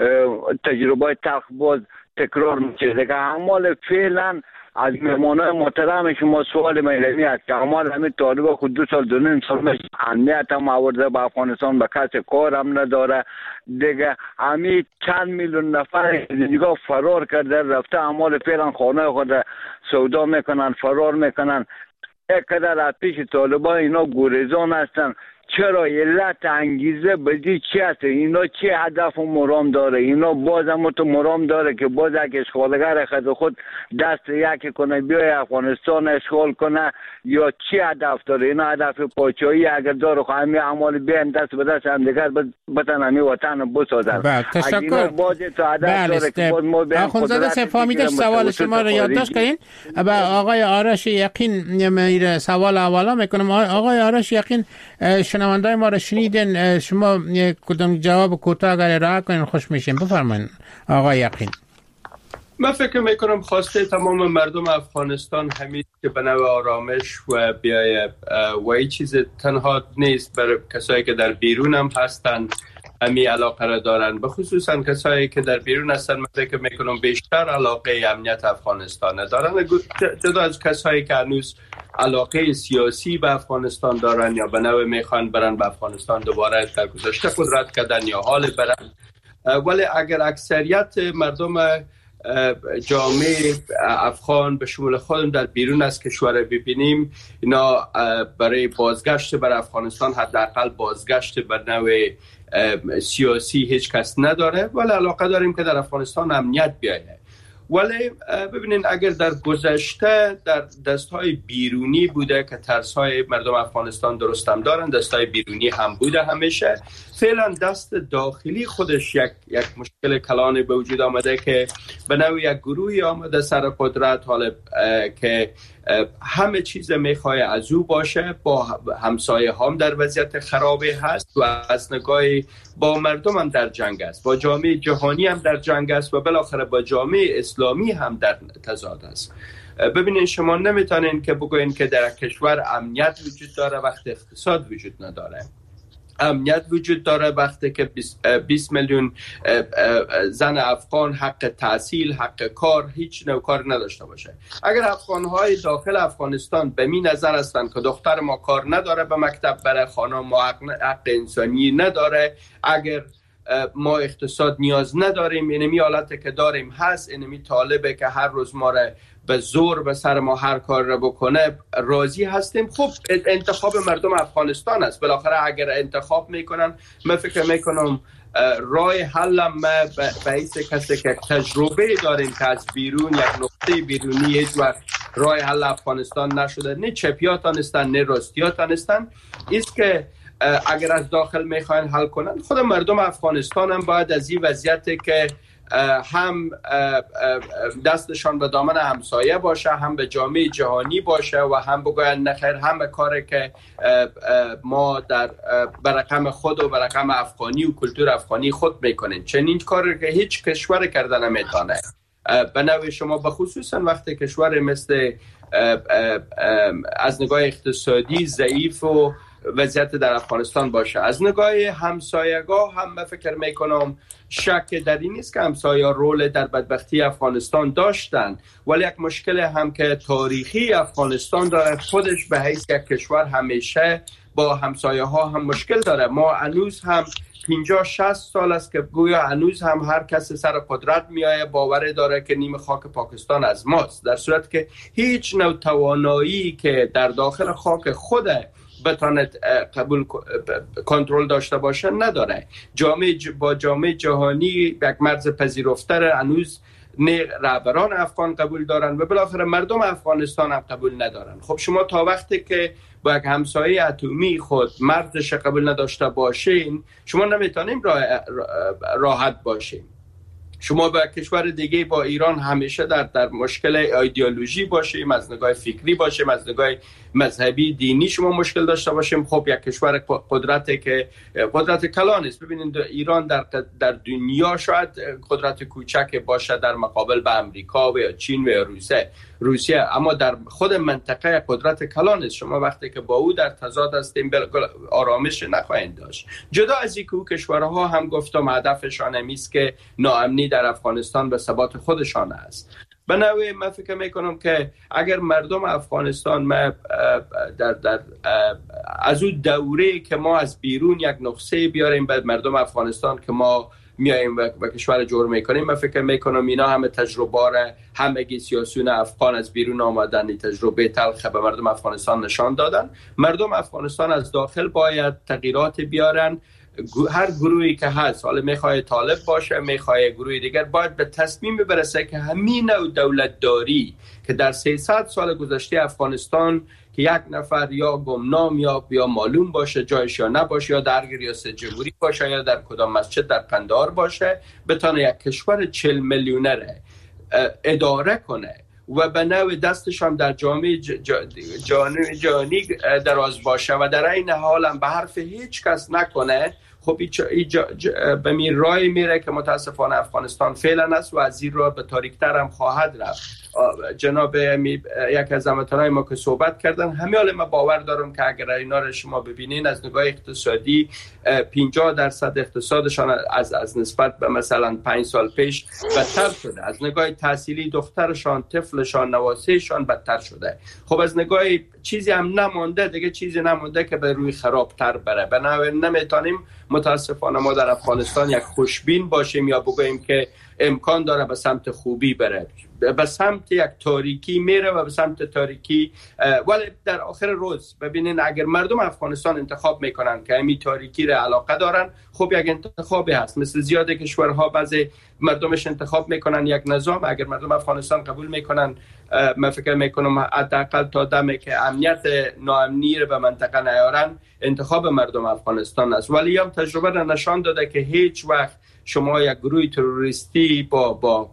Speaker 7: تجربه تلخ باز تکرار میشه دیگه. اعمال فعلا از مهمانای محترم شما سوال میلمی است که اعمال همین طالبا خود دو سال دو نیم سال امنیت هم آورده به افغانستان، به کسی کار هم نداره دیگه. همین چند میلیون نفر دیگه فرار کرده رفته، اعمال فعلا خانه خود سودا میکنن، فرار میکنن. یک قدر از پیش طالبا اینا گریزان هستن. چرا؟ علت انگیزه بدی چی هست؟ اینا چی هدف و مرام داره؟ اینا باز هم تو مرام داره که باز یک اشغالگر خود خود دست یکی کنه بیای افغانستان اشغال کنه، یا چی هدف داره؟ اینا هدف پاچایی اگر داره خواهی همین اعمال بیایم دست به دست هم دیگر بتن همی وطن بسازن.
Speaker 2: بله تشکر.
Speaker 7: باز تو هدف داره که باز ما بیایم
Speaker 2: آخونزاده سفامیدش سوال شما رو یادداشت کنین. با آقای آرش یقین میره سوال اولا میکنم. آقای آرش یقین شنوندای ما رو شنیدین، شما کدوم جواب کوتاه اگر ارائه کنین خوش میشیم. بفرمایید آقای یقین.
Speaker 5: من فکر میکنم خواسته تمام مردم افغانستان همین که به نوع آرامش و بیایه و این چیز تنها نیست، برای کسایی که در بیرون هم هستن همی علاقه را دارن، به خصوصا کسایی که در بیرون هستن. من فکر میکنم بیشتر علاقه امنیت افغانستان دارن، جدا از کسایی که هنوز علاقه سیاسی به افغانستان دارن یا به نوع میخوان برن به افغانستان دوباره در گذشته قدرت کردن یا حال برن. ولی اگر اکثریت مردم جامعه افغان به شمول خودم در بیرون از کشور ببینیم، اینا برای بازگشت بر افغانستان حداقل بازگشت به نوع سیاسی هیچ کس نداره، ولی علاقه داریم که در افغانستان امنیت بیاید. ولی ببینین اگر در گذشته در دستهای بیرونی بوده که ترسهای مردم افغانستان درست هم دارن، دستهای بیرونی هم بوده همیشه، فعلا دست داخلی خودش یک یک مشکل کلان به وجود آمده که به نوع یک گروهی آمده سر قدرت، حالا که همه چیز میخواه از او باشه، با همسایه هم در وضعیت خرابی هست و از نگاه با مردم هم در جنگ است، با جامعه جهانی هم در جنگ است و بالاخره با جامعه اسلامی هم در تضاد است. ببینید شما نمیتونین که بگوین که در کشور امنیت وجود داره وقتی اقتصاد وجود نداره. امنیت وجود داره وقتی که بیست میلیون زن افغان حق تحصیل، حق کار، هیچ نوع کار نداشته باشه. اگر افغان‌های داخل افغانستان به می نظر هستند که دختر ما کار نداره به مکتب بره، خانم ما حق, حق انسانی نداره، اگر ما اقتصاد نیاز نداریم، اینمی حالت که داریم هست، اینمی طالبه که هر روز ما را به زور به سر ما هر کار را بکنه راضی هستیم. خب انتخاب مردم افغانستان است. بالاخره اگر انتخاب میکنن، من فکر میکنم رای حل ما به حیث کسی که تجربه داریم که از بیرون یک نقطه بیرونی هیچ وقت رای حل افغانستان نشده، نه چپیا تانستن نه راستیا تانستن، است که اگر از داخل میخواین حل کنن، خود مردم افغانستان هم باید از این وضعیتی که هم دستشان به دامن همسایه باشه، هم به جامعه جهانی باشه و هم بگوین نخیر همه کاری که ما در برقم خود و برقم افغانی و کلتور افغانی خود میکنیم، چنین کاری که هیچ کشور کرده نمیتونه. به نوع شما به خصوصا وقتی کشور مثل از نگاه اقتصادی ضعیف و وضعیت در افغانستان باشه، از نگاه همسایگاه هم من فکر میکنم شک در این نیست که همسایه رول در بدبختی افغانستان داشتن، ولی یک مشکل هم که تاریخی افغانستان داره، خودش به حیث یک کشور همیشه با همسایه ها هم مشکل داره. ما هنوز هم پنجاه شصت سال است که گویا هنوز هم هر کس سر قدرت میایه باور داره که نیم خاک پاکستان از ماست، در صورت که هیچ نوع توانایی که در داخل خاک خود بتواند قبول کنترل داشته باشه نداره. جامعه با جامعه جهانی یک مرز پذیرفته هنوز نه رهبران افغان قبول دارن و بالاخره مردم افغانستان هم قبول ندارن. خب شما تا وقتی که با یک همسایه اتمی خود مرزش قبول نداشته باشین، شما نمیتونیم راحت باشین. شما با کشور دیگه با ایران همیشه در در مشکل ایدئولوژی باشیم، از نگاه فکری باشیم، از نگاه مذهبی دینی شما مشکل داشته باشیم. خب یک کشور قدرتی که قدرت کلان است. ببینید ایران در در دنیا شاید قدرت کوچک باشه در مقابل به امریکا و یا چین و یا روسیه روسیه اما در خود منطقه قدرت کلان است. شما وقتی که با او در تضاد هستیم آرامش نخواهید داشت. جدا از اینکه او کشورها هم گفتم هدفشان است که ناامنی در افغانستان به ثبات خودشان است. به نوعی من فکر میکنم که اگر مردم افغانستان ما در در از اون دوره که ما از بیرون یک نقصه بیاریم به مردم افغانستان که ما میایم و کشور جور میکنیم، من فکر میکنم اینا همه تجربه را همگی سیاسیون افغان از بیرون آمدن تجربه تلخ به مردم افغانستان نشان دادن. مردم افغانستان از داخل باید تغییرات بیارن. هر گروهی که هست، حالا میخواه طالب باشه میخواه گروه دیگر، باید به تصمیم برسه که همین نوع دولت داری که در سیصد سال گذشته افغانستان که یک نفر یا گمنام یا یا معلوم باشه جایش یا نباشه، یا درگیر ریاست جمهوری باشه یا در کدام مسجد در قندهار باشه، بتونه یک کشور چهل میلیونره اداره کنه و به نوع دستشان در جامعه جهانی جهانی دراز باشه و در این حال هم به حرف هیچ کس نکنه. خب به می رای میره که متاسفانه افغانستان فعلا است و از این راه به تاریک‌تر هم خواهد رفت. جناب یک از هموطنان ما که صحبت کردن، همین حال من باور دارم که اگر اینا رو شما ببینین از نگاه اقتصادی پنجاه درصد اقتصادشان از از نسبت به مثلا پنج سال پیش بدتر شده. از نگاه تحصیلی دخترشان، طفلشان، نواسهشان بدتر شده. خب از نگاه چیزی هم نمونده دیگه، چیزی نمونده که به روی خرابتر بره. بنابراین نمیتونیم متاسفانه ما در افغانستان یک خوشبین باشیم یا بگوییم که امکان داره به سمت خوبی بره. به سمت یک تاریکی میره و به سمت تاریکی. ولی در آخر روز ببینین اگر مردم افغانستان انتخاب میکنن که همین تاریکی را علاقه دارن، خب یک انتخابی هست. مثل زیاد کشورها بعضی مردمش انتخاب میکنن یک نظام. اگر مردم افغانستان قبول میکنن، من فکر میکنم حداقل تا دمی که امنیت ناامنی رو به منطقه نیارن، انتخاب مردم افغانستان است. ولی هم تجربه را نشان داده که هیچ وقت شما یک گروه تروریستی با با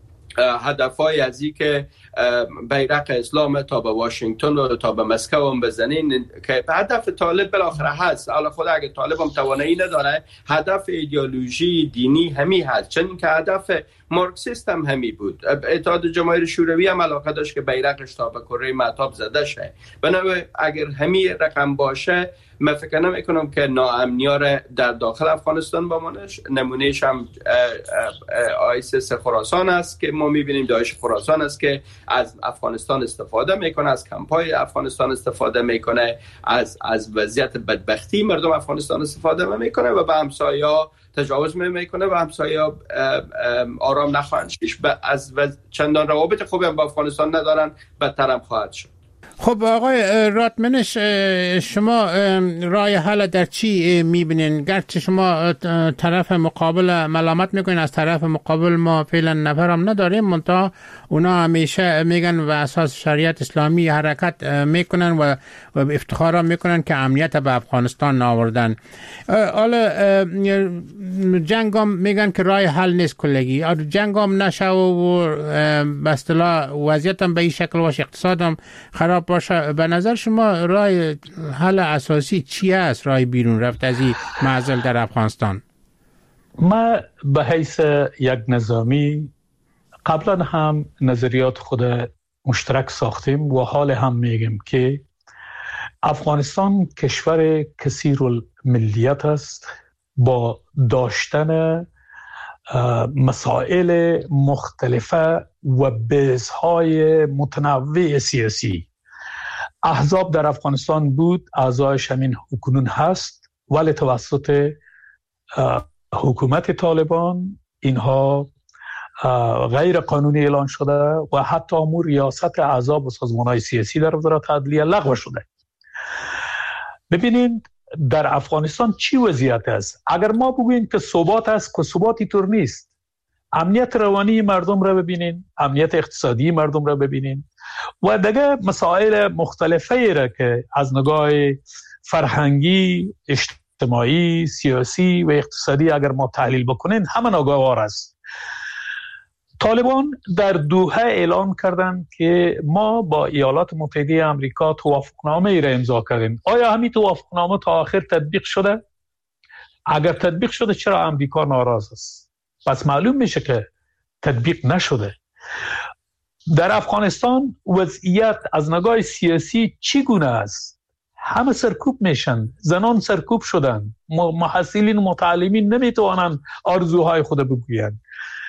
Speaker 5: هدفهای از این که بیرق اسلام تا به واشنگتن و تا به مسکو هم بزنین، که هدف طالب بالاخره هست. حالا خود اگه طالب هم توانایی نداره، هدف ایدئولوژی دینی همی هست، چون که هدف مارکسیست هم همی بود. اتحاد جماهیر شوروی هم علاقه داشت که بیرقش تا به کره مهتاب زده شه. بنابراین اگر همی رقم باشه، من فکر نمیکنم که ناامنی را در داخل افغانستان بمانش. نمونهش هم آیسیس خراسان است که ما میبینیم، داعش خراسان است که از افغانستان استفاده میکنه، از کمپای افغانستان استفاده میکنه، از از وضعیت بدبختی مردم افغانستان استفاده میکنه و به همسایه‌ها تجاوز میکنه و همسایه‌ها آرام نخواهند شد. از چندان روابط خوبی هم با افغانستان ندارن، بدتر هم خواهد شد.
Speaker 2: خب آقای راتمنش، شما رای حل در چی میبینین؟ گرچه شما طرف مقابل ملامت میکنین، از طرف مقابل ما فعلا نفر هم نداریم، منتها اونا همیشه میگن و اساس شریعت اسلامی حرکت میکنن و افتخار میکنن که امنیت به افغانستان آوردن. حالا جنگ هم میگن که رای حل نیست کلگی، جنگ هم نشه و به اصطلاح وضعیت هم به این شکل باشه، اقتصاد هم خراب باشه. به نظر شما رای حل اساسی چی است؟ رای بیرون رفت از این معضل در افغانستان؟
Speaker 3: ما به حیث یک نظامی قبلا هم نظریات خود مشترک ساختیم و حال هم میگیم که افغانستان کشور کثیر الملیت است با داشتن مسائل مختلفه و بزهای متنوع سیاسی. احزاب در افغانستان بود، اعضایش همین اکنون هست، ولی توسط حکومت طالبان اینها غیر قانونی اعلان شده و حتی امور ریاست احزاب و سازمان‌های سیاسی در وزارت عدلیه لغو شده. ببینید در افغانستان چی وضعیت است. اگر ما بگوییم که ثبات است، که ثباتی طور نیست. امنیت روانی مردم را ببینین، امنیت اقتصادی مردم را ببینین و دیگه مسائل مختلفه را که از نگاه فرهنگی، اجتماعی، سیاسی و اقتصادی اگر ما تحلیل بکنین همه ناگوار است. طالبان در دوحه اعلام کردند که ما با ایالات متحده آمریکا توافقنامه ای را امضا کردیم. آیا همین توافقنامه تا آخر تطبیق شده؟ اگر تطبیق شده چرا آمریکا ناراض است؟ پس معلوم میشه که تطبیق نشده. در افغانستان وضعیت از نگاه سیاسی چگونه است؟ همه سرکوب میشن، زنان سرکوب شدن، محصلین و متعلمین نمیتوانند آرزوهای خود بگویند.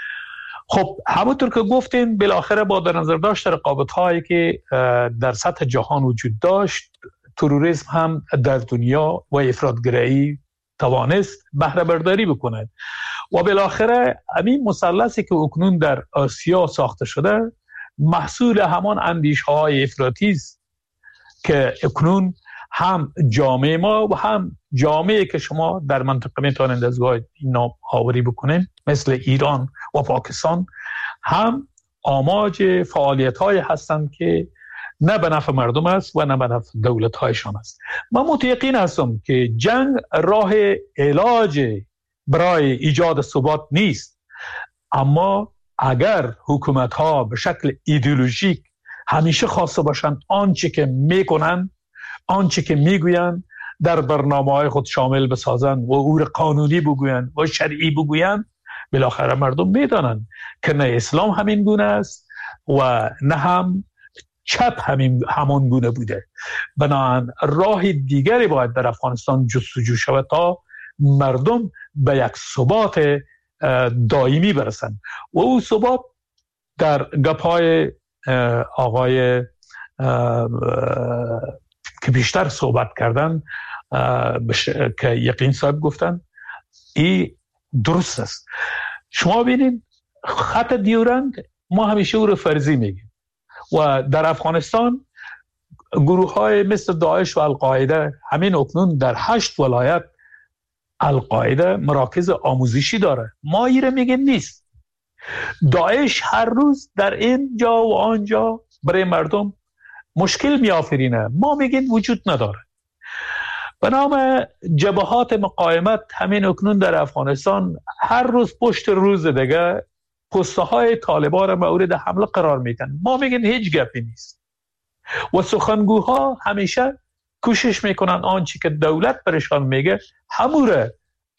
Speaker 3: خب همونطور که گفتیم بالاخره با در نظر داشت رقابت هایی که در سطح جهان وجود داشت، تروریسم هم در دنیا و افراطگرایی توانست بهره برداری بکنه و بالاخره همین مثلثی که اکنون در آسیا ساخته شده محصول همان اندیشه های افراطی است که اکنون هم جامعه ما و هم جامعه که شما در منطقه میتونید از گاه اینا آوری بکنین مثل ایران و پاکستان هم آماج فعالیت های هستند که نه به نفع مردم است و نه به نفع دولت هایشان است. من متیقین هستم که جنگ راه علاج برای ایجاد ثبات نیست، اما اگر حکومت ها به شکل ایدئولوژیک همیشه خواسته باشند آنچه که میکنن، آنچه که میگوین در برنامه‌های خود شامل بسازن و امور قانونی بگوین و شرعی بگوین، بالاخره مردم میدانند که نه اسلام همین گونه است و نه هم چپ همین همان گونه بوده. بنابراین راه دیگری باید در افغانستان جستجو شود تا مردم به یک ثبات دائمی برسند و او ثبات در گپ‌های آقای که بیشتر صحبت کردن بش... که یقین صاحب گفتن این درست است. شما ببینید خط دیورند ما همیشه او رو فرضی میگیم و در افغانستان گروه های مثل داعش و القاعده همین اکنون در هشت ولایت القاعده مراکز آموزشی داره. ما ایره میگیم نیست. داعش هر روز در این جا و آنجا برای مردم مشکل میآفرینه، ما میگیم وجود نداره. به نام جبهات مقاومت همین اکنون در افغانستان هر روز پشت روز دیگه پسته های طالبان را مورد حمله قرار میدن. ما میگیم هیچ گپی نیست و سخنگوها همیشه کوشش میکنن آنچه که دولت برشان میگه هموره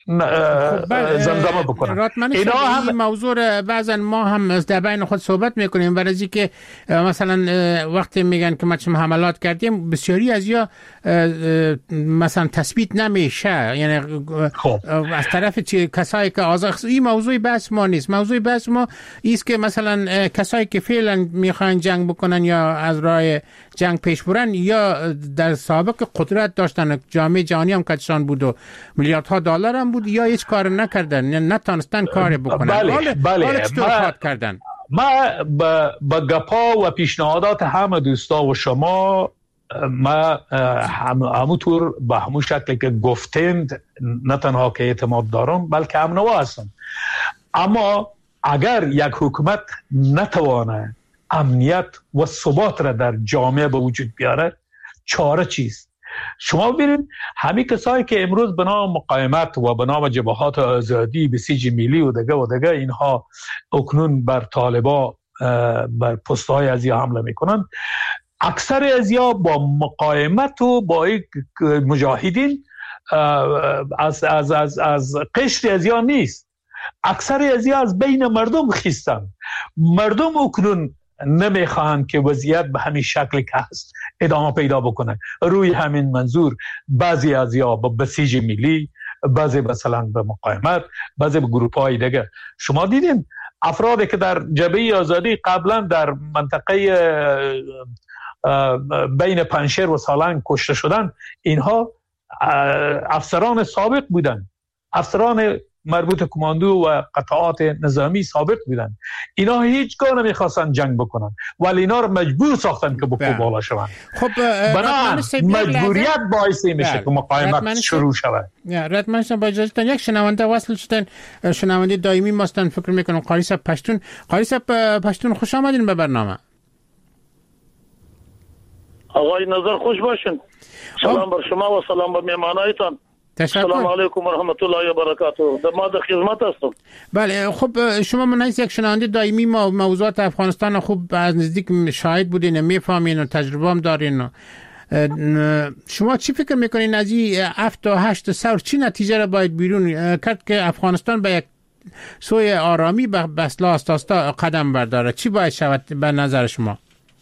Speaker 3: زمزمه بکنن.
Speaker 2: اینا هم موضوع بعضا ما هم در بین خود صحبت میکنیم برای که مثلا وقتی میگن که ما چه حملات کردیم بسیاری از یا مثلا تثبیت نمیشه، یعنی خب. از طرف کسایی که آزاد. این موضوع بحث ما نیست. موضوع بحث ما است که مثلا کسایی که فعلا میخوان جنگ بکنن یا از راه جنگ پیش برن یا در سابق قدرت داشتن، جامعه جهانی هم کشان بود و میلیاردها دلار هم بود، یا هیچ کار نکردن، یعنی نتونستن کار بکنن.
Speaker 3: بله حالا بله
Speaker 2: حالا چطور کار کردن؟
Speaker 3: ما با گپا و پیشنهادات همه دوستا و شما ما هم همونطور به همون شکل که گفتند نه تنها که اعتماد دارم بلکه هم نوا هستم. اما اگر یک حکومت نتوانه امنیت و ثبات را در جامعه به وجود بیاره، چاره چیست؟ شما ببینید همین کسایی که امروز به نام مقاومت و به نام جبهات آزادی، بسیج ملی و دیگه و دیگه اینها اکنون بر طالبا بر پست‌های از یا حمله میکنن، اکثر از یا با مقاومت و با مجاهدین از از از از قشر از یا نیست. اکثر از یا از بین مردم خیستن. مردم اکنون نمیخواهند که وضعیت به همین شکل که هست ادامه پیدا بکنه. روی همین منظور بعضی از یا با بسیج ملی، بعضی مثلا به مقاومت، بعضی به گروه‌های دیگه. شما دیدین افرادی که در جبهه آزادی قبلا در منطقه بین پنشیر و سالنگ کشته شدن، اینها افسران سابق بودن، افسران مربوط کماندو و قطعات نظامی سابق بودن. اینا هیچگاه نمیخواستن جنگ بکنن ولی اینا رو مجبور ساختن که بکو بالا شون.
Speaker 2: خب
Speaker 3: مجبوریت باعث میشه که مقاومت شروع شود.
Speaker 2: رتمن با اجازهتون یک شنونده وصل شدن، شنونده دائمی ماستن، فکر میکنم قاری صاحب پشتون. قاری صاحب پشتون خوش آمدین به برنامه.
Speaker 8: آقای نظر خوش باشین. سلام بر شما و سلام به مهمانایتان. السلام علیکم و رحمت الله و برکاته. ما در خدمت هستم.
Speaker 2: بله خب شما من از یک شنونده دائمی ما موضوعات افغانستان خوب از نزدیک شاهد بودین، میفهمین و تجربه هم دارین. شما چی فکر میکنین از این هفت تا هشت سال چی نتیجه را باید بیرون کرد که افغانستان به یک سوی آرامی به اصلاح اساسا قدم برداره؟ چی باید شود به نظر شما؟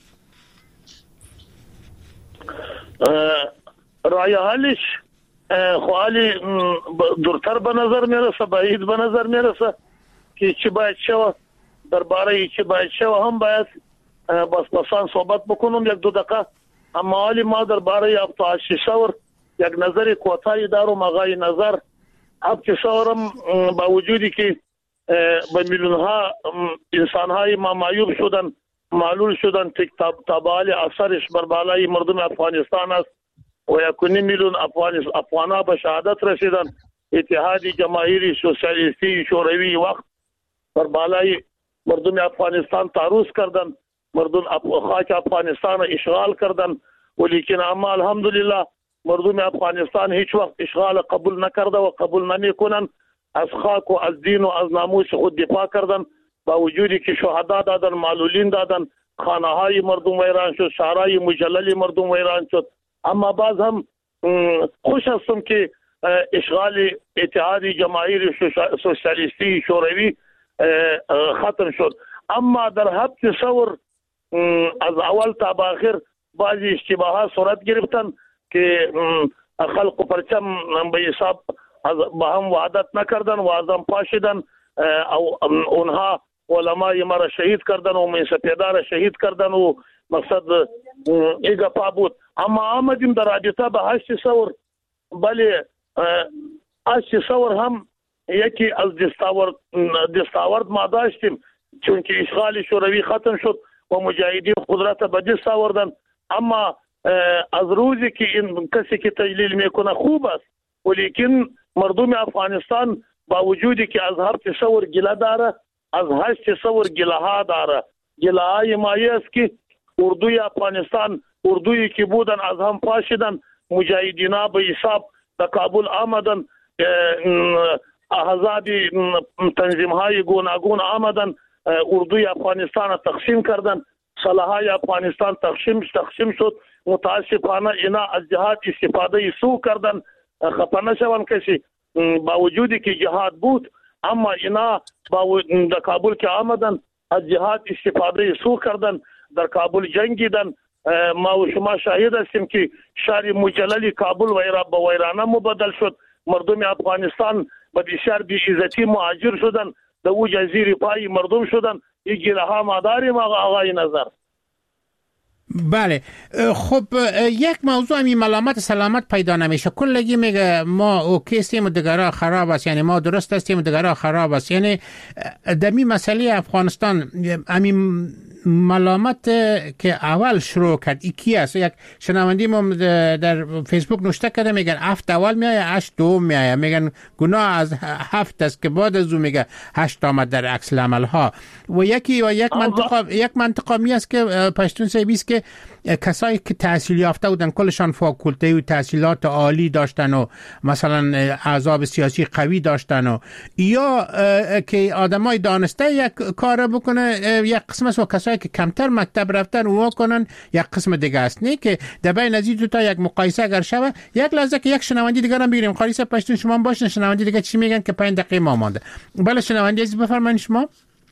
Speaker 8: رای حلش خواهی دورتر به نظر میرسه، بعید به نظر میرسه که چی باید شود درباره چی باید شود هم باید بس بسان صحبت بکنم یک دو دقیقه. اما حالی ما درباره هفت تا هشت سور یک نظر کوتاهی دارم. آقای نظر هفت سورم با وجودی که به میلیون ها انسان های ما معیوب شدن، معلول شدن، تک تابعالی اثرش بر بالای مردم افغانستان است و یکونی میلیون افغان افغانا به شهادت رسیدن. اتحادی جماهیری سوسیالیستی شوروی وقت بر بالای مردم افغانستان تعرض کردن، مردم خاک افغانستان اشغال کردن، ولیکن اما الحمدلله مردم افغانستان هیچ وقت اشغال قبول نکرده و قبول نمیکنن. از خاک و از دین و از ناموس خود دفاع کردن، با وجودی که شهدا دادن، معلولین دادن، خانه های مردم ویران شد، شهرهای مجلل مردم ویران شد. اما باز هم خوش هستم که اشغال اتحادی جماهیر سوسیالیستی شوروی ختم شد. اما در هفت سور از اول تا به آخر بعضی اشتباهات صورت گرفتن که خلق و پرچم به حساب با هم وعدت نکردن و از هم پاشیدن. او اونها علمای ما را شهید کردن و منصفیده را شهید کردن و مقصد ایگا پا بود. اما آمدیم در رابطه به هشت سور. بله هشت سور هم یکی از دستاورد دستاورد ما داشتیم، چون که اشغال شوروی ختم شد و مجاهدین قدرت به دست آوردن. اما از روزی که این کسی که تجلیل میکنه خوب است، ولیکن مردم افغانستان با وجودی که از هفت سور گله داره، از هشت سور گله ها داره. گله های مایه است که اردوی افغانستان، اردویی که بودن از هم پاشیدن، مجاهدین ها به حساب در کابل آمدن، احزابی تنظیم های گوناگون آمدن، اردوی افغانستان تقسیم کردن، سلاحهای افغانستان تقسیم تقسیم شد. متاسفانه اینا از جهاد استفاده سو کردن. خفه نشون کسی، با وجودی که جهاد بود، اما اینا با در کابل که آمدن از جهاد استفاده سو کردن، در کابل جنگیدن. ما و شما شاهد هستیم که شهر مجلل کابل به ویرانه مبدل شد. مردم افغانستان به بسیار بی‌عزتی مهاجر شدن، در او جزیره پای مردم شدن. این گله ها ما داریم آقای نظر.
Speaker 2: بله خب یک موضوع می ملامت سلامت پیدا نمیشه. کلگی میگه ما اوکی هستیم و دگرها خراب است، یعنی ما درست هستیم و دگرها خراب است. یعنی دمی مسئله افغانستان همین ملامت که اول شروع کرد یکی است. یک شنوندی ما در فیسبوک نوشته کرده میگن هفت اول میایه هشت دوم میایه، میگن گناه از هفت است که بعد از او میگه هشت آمد در عکس العمل ها. و یکی و یک منطقه یک منطقه می است که پشتون سیبیست که کسایی که تحصیل یافته بودن کلشان فاکولته و تحصیلات عالی داشتن و مثلا احزاب سیاسی قوی داشتن و یا که آدمای دانسته یک کار بکنه یک قسم است، و کسایی که کمتر مکتب رفتن و کنن یک قسم دیگه است. نه که در بین از این دو تا یک مقایسه اگر شود. یک لحظه که یک شنوندی دیگه هم بگیریم. خالیسه پشتون شما باشین، شنوندی دیگه چی میگن که پنج دقیقه ما مونده. بله شنوندی عزیز بفرمایید شما.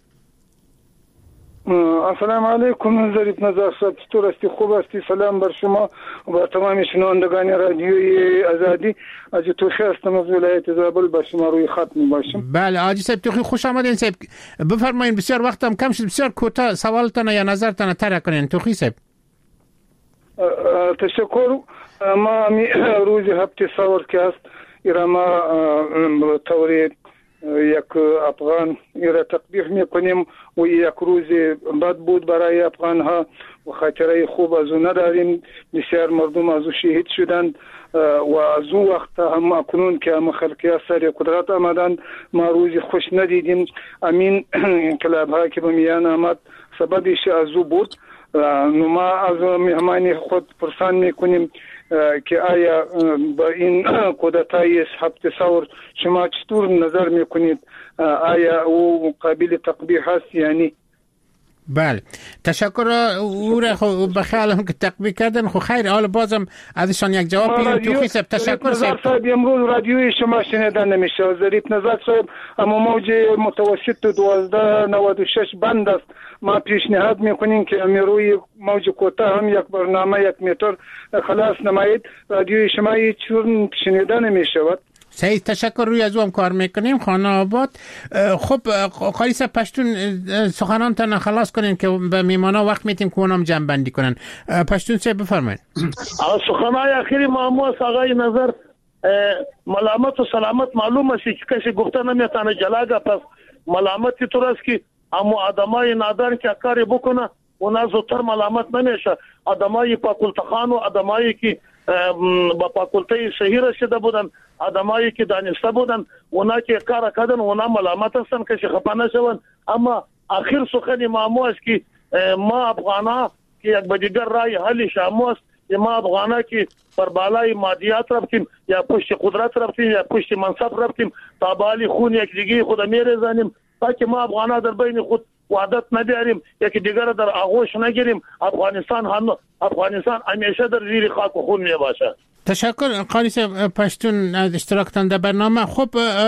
Speaker 9: السلام علیکم ظریف نظر صاحب، چطور هستی؟ خوب هستی؟ سلام بر شما و بر تمام شنوندگان رادیوی آزادی. از توخی هستم از ولایت زابل، با شما روی خط می باشم.
Speaker 2: بله آجی صاحب توخی خوش آمدین صاحب. بفرمایید، بسیار وقتم کم شد، بسیار کوتاه سوالتان یا نظرتان طرح کنین توخی صاحب.
Speaker 9: تشکر. ما روز هفته سوار که است ایرا ما طوری یک افغان ایرا تقبیح میکنیم و یک روز بد بود برای افغان ها و خاطره خوب از اون نداریم. بسیار مردم از او شهید شدند و از اون وقت هم اکنون که هم خلقی سر قدرت آمدند ما روز خوش ندیدیم. امین انقلاب ها که به میان آمد سببش از او بود. نو ما از مهمان خود پرسان میکنیم که آیا با این کودتای هفته سوار شما چطور نظر میکنید؟ آیا او قابل تقبیح هست یعنی؟
Speaker 2: بله تشکر. او را خو بخیالم که تقبیح کردن خو خیر. حالا بازم ازشان یک جواب بگیریم. توخی صاحب تشکر صاحب.
Speaker 9: امروز رادیوی شما شنیدن نمیشه. ظریف نظر صاحب اما موج متوسط دوازده نود و شش بند است. ما پیشنهاد میکنیم که روی موج کوتاه هم یک برنامه یک متر خلاص نمایید. رادیوی شما هیچ چون شنیدن نمیشود.
Speaker 2: صحیح تشکر. روی از او هم کار میکنیم. خانه آباد. خب خالیسه پشتون سخنان تان خلاص کنین که به میمانا وقت میتیم که اونام جمع بندی کنن. پشتون صاحب بفرمایید.
Speaker 8: سخنای اخیری معموس آقای نظر ملامت و سلامت معلوم است که کسی گفته نمیتونه جلاگه. پس ملامتی طور است که اما آدمای نادان که کاری بکنه اونا زودتر ملامت نمیشه. آدمای فاکولتخان و آدمایی که با فاکولته صحیح رسیده بودن، آدمایی که دانسته بودن، اونا که کار کردن اونا ملامت هستن که خفه نشون. اما آخر سخن مامو است که ما افغانا که یک به دیگر رای حل شامو است. ما افغانا که بر بالای مادیات رفتیم یا پشت قدرت رفتیم یا پشت منصب رفتیم تا بالی خون یک دیگه خود میرزانیم تاکه ما افغانا در بین خود وحدت نداریم، یکی دیگر در آغوش نگیریم. افغانستان هم افغانستان همیشه در زیر خاک و خون می باشه.
Speaker 2: تشکر قالیس پشتون از اشتراکتان در برنامه. خب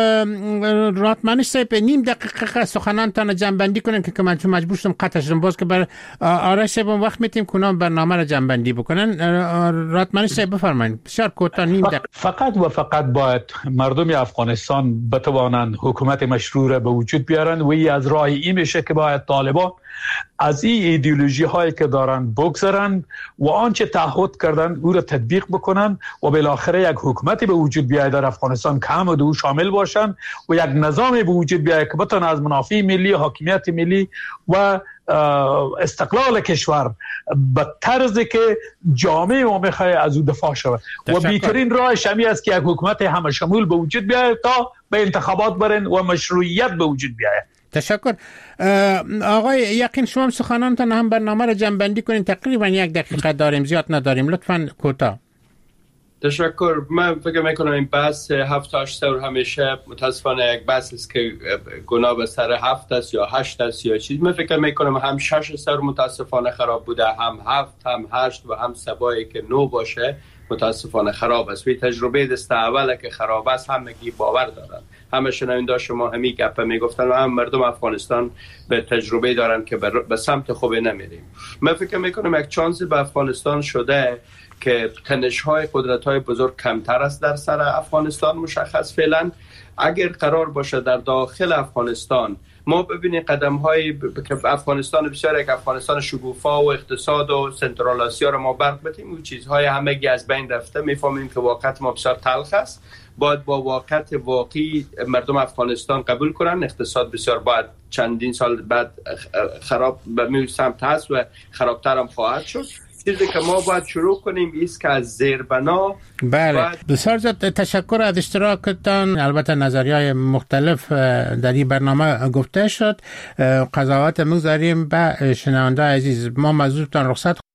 Speaker 2: راتمنش صاحب نیم دقیقه سخنانتان جمع بندی کنن که من چون مجبور شدم قطع شدم. باز که بر آرش صاحب وقت میتیم کنم برنامه را جمع بندی بکنن. راتمنش صاحب بفرمایید بسیار کوتاه نیم دقیقه.
Speaker 3: فقط و فقط باید مردم افغانستان بتوانند حکومت مشروع را به وجود بیارن و این از راه این میشه که باید طالبان از این ایدئولوژی هایی که دارن بگذارن و آنچه تعهد کردن او را تطبیق بکنن و بالاخره یک حکومتی به وجود بیاید در افغانستان که همه دو شامل باشن و یک نظامی به وجود بیاید که بتونه از منافع ملی، حاکمیت ملی و استقلال کشور به طرزی که جامعه ما میخواه از او دفاع شود. و بیترین راهش همی است که یک حکومت همه شمول به وجود بیاید تا به انتخابات برن و مشروعیت به وجود بیاید.
Speaker 2: تشکر. آقای یقین شما سخنانتان هم برنامه را جمع بندی کنین. تقریبا یک دقیقه داریم، زیاد نداریم، لطفاً کوتاه.
Speaker 5: تشکر. من فکر میکنم این بحث هفت تا هشت سور همیشه متاسفانه یک بحث است که گناه به سر هفت است یا هشت است یا چیز. من فکر میکنم هم شش سور متاسفانه خراب بوده، هم هفت، هم هشت و هم سبایی که نو باشه. متاسفانه خراب است. و تجربه دست اوله که خراب است همگی باور دارن. همه شنونده شما همین گپ میگفتن و هم مردم افغانستان به تجربه دارن که به سمت خوب نمیریم. من فکر میکنم یک چانسی به افغانستان شده که تنش‌های قدرت‌های بزرگ کمتر است در سر افغانستان مشخص فعلا. اگر قرار باشه در داخل افغانستان ما ببینیم قدم‌های که افغانستان بسیار یک افغانستان شکوفا و اقتصاد و سنترال آسیا رو ما برق بتیم و چیزهای همگی از بین رفته، میفهمیم که واقعیت ما بسیار تلخ است. باید با واقعیت واقعی مردم افغانستان قبول کنن. اقتصاد بسیار باید چندین سال بعد خراب به می سمت هست و خرابتر هم خواهد شد. چیزی که ما باید شروع کنیم ایست که از زیربنا.
Speaker 2: بله
Speaker 5: باید...
Speaker 2: بسیار زیاد تشکر از اشتراکتان. البته نظریه‌های مختلف در این برنامه گفته شد. قضاوت می‌گذاریم به شنونده عزیز. ما موضوعتان رخصت